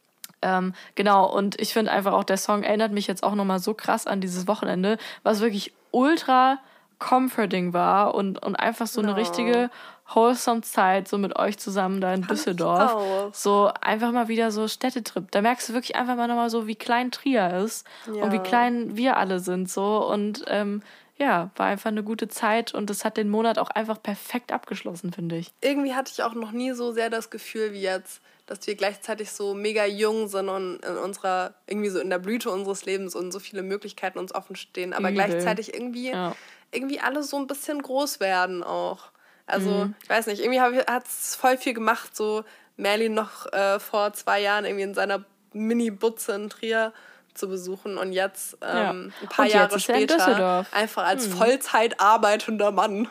Ähm, genau, und ich finde einfach auch, der Song erinnert mich jetzt auch nochmal so krass an dieses Wochenende, was wirklich ultra comforting war und, und einfach so eine oh. richtige wholesome Zeit so mit euch zusammen da in Fand Düsseldorf. So einfach mal wieder so Städtetrip. Da merkst du wirklich einfach mal nochmal so, wie klein Trier ist ja. und wie klein wir alle sind so und ähm, ja, war einfach eine gute Zeit und das hat den Monat auch einfach perfekt abgeschlossen, finde ich. Irgendwie hatte ich auch noch nie so sehr das Gefühl wie jetzt, dass wir gleichzeitig so mega jung sind und in unserer, irgendwie so in der Blüte unseres Lebens und so viele Möglichkeiten uns offen stehen, aber Übel. gleichzeitig irgendwie, ja. irgendwie alle so ein bisschen groß werden auch. Also, mhm. ich weiß nicht, irgendwie hat es voll viel gemacht, so Merlin noch äh, vor zwei Jahren irgendwie in seiner Mini-Butze in Trier zu besuchen und jetzt ähm, ja. ein paar und Jahre später einfach als mhm. Vollzeit arbeitender Mann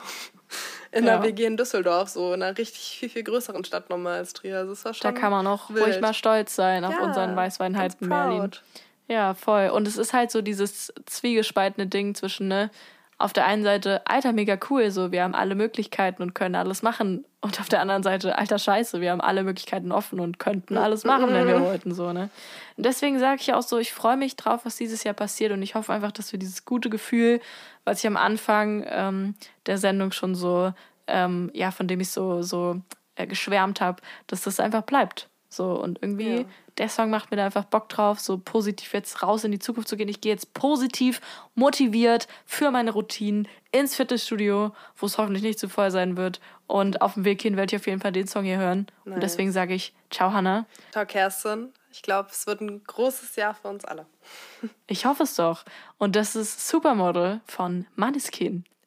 in ja. der W G in Düsseldorf, so in einer richtig viel, viel größeren Stadt nochmal als Trier. Das war schon da kann man auch wild. ruhig mal stolz sein auf ja, unseren Weißweinhalten Merlin. Ja, voll. Und es ist halt so dieses zwiegespaltene Ding zwischen, ne, auf der einen Seite, Alter, mega cool, so, wir haben alle Möglichkeiten und können alles machen. Und auf der anderen Seite, Alter, scheiße, wir haben alle Möglichkeiten offen und könnten alles machen, wenn wir wollten, so, ne. Und deswegen sage ich auch so, ich freue mich drauf, was dieses Jahr passiert und ich hoffe einfach, dass wir dieses gute Gefühl, was ich am Anfang ähm, der Sendung schon so, ähm, ja, von dem ich so, so äh, geschwärmt habe, dass das einfach bleibt. So, und irgendwie, ja. der Song macht mir da einfach Bock drauf, so positiv jetzt raus in die Zukunft zu gehen. Ich gehe jetzt positiv, motiviert für meine Routinen ins Fitnessstudio, wo es hoffentlich nicht zu voll sein wird. Und auf dem Weg hin werde ich auf jeden Fall den Song hier hören. Nice. Und deswegen sage ich, ciao Hannah. Ciao Kerstin. Ich glaube, es wird ein großes Jahr für uns alle. Ich hoffe es doch. Und das ist Supermodel von Måneskin.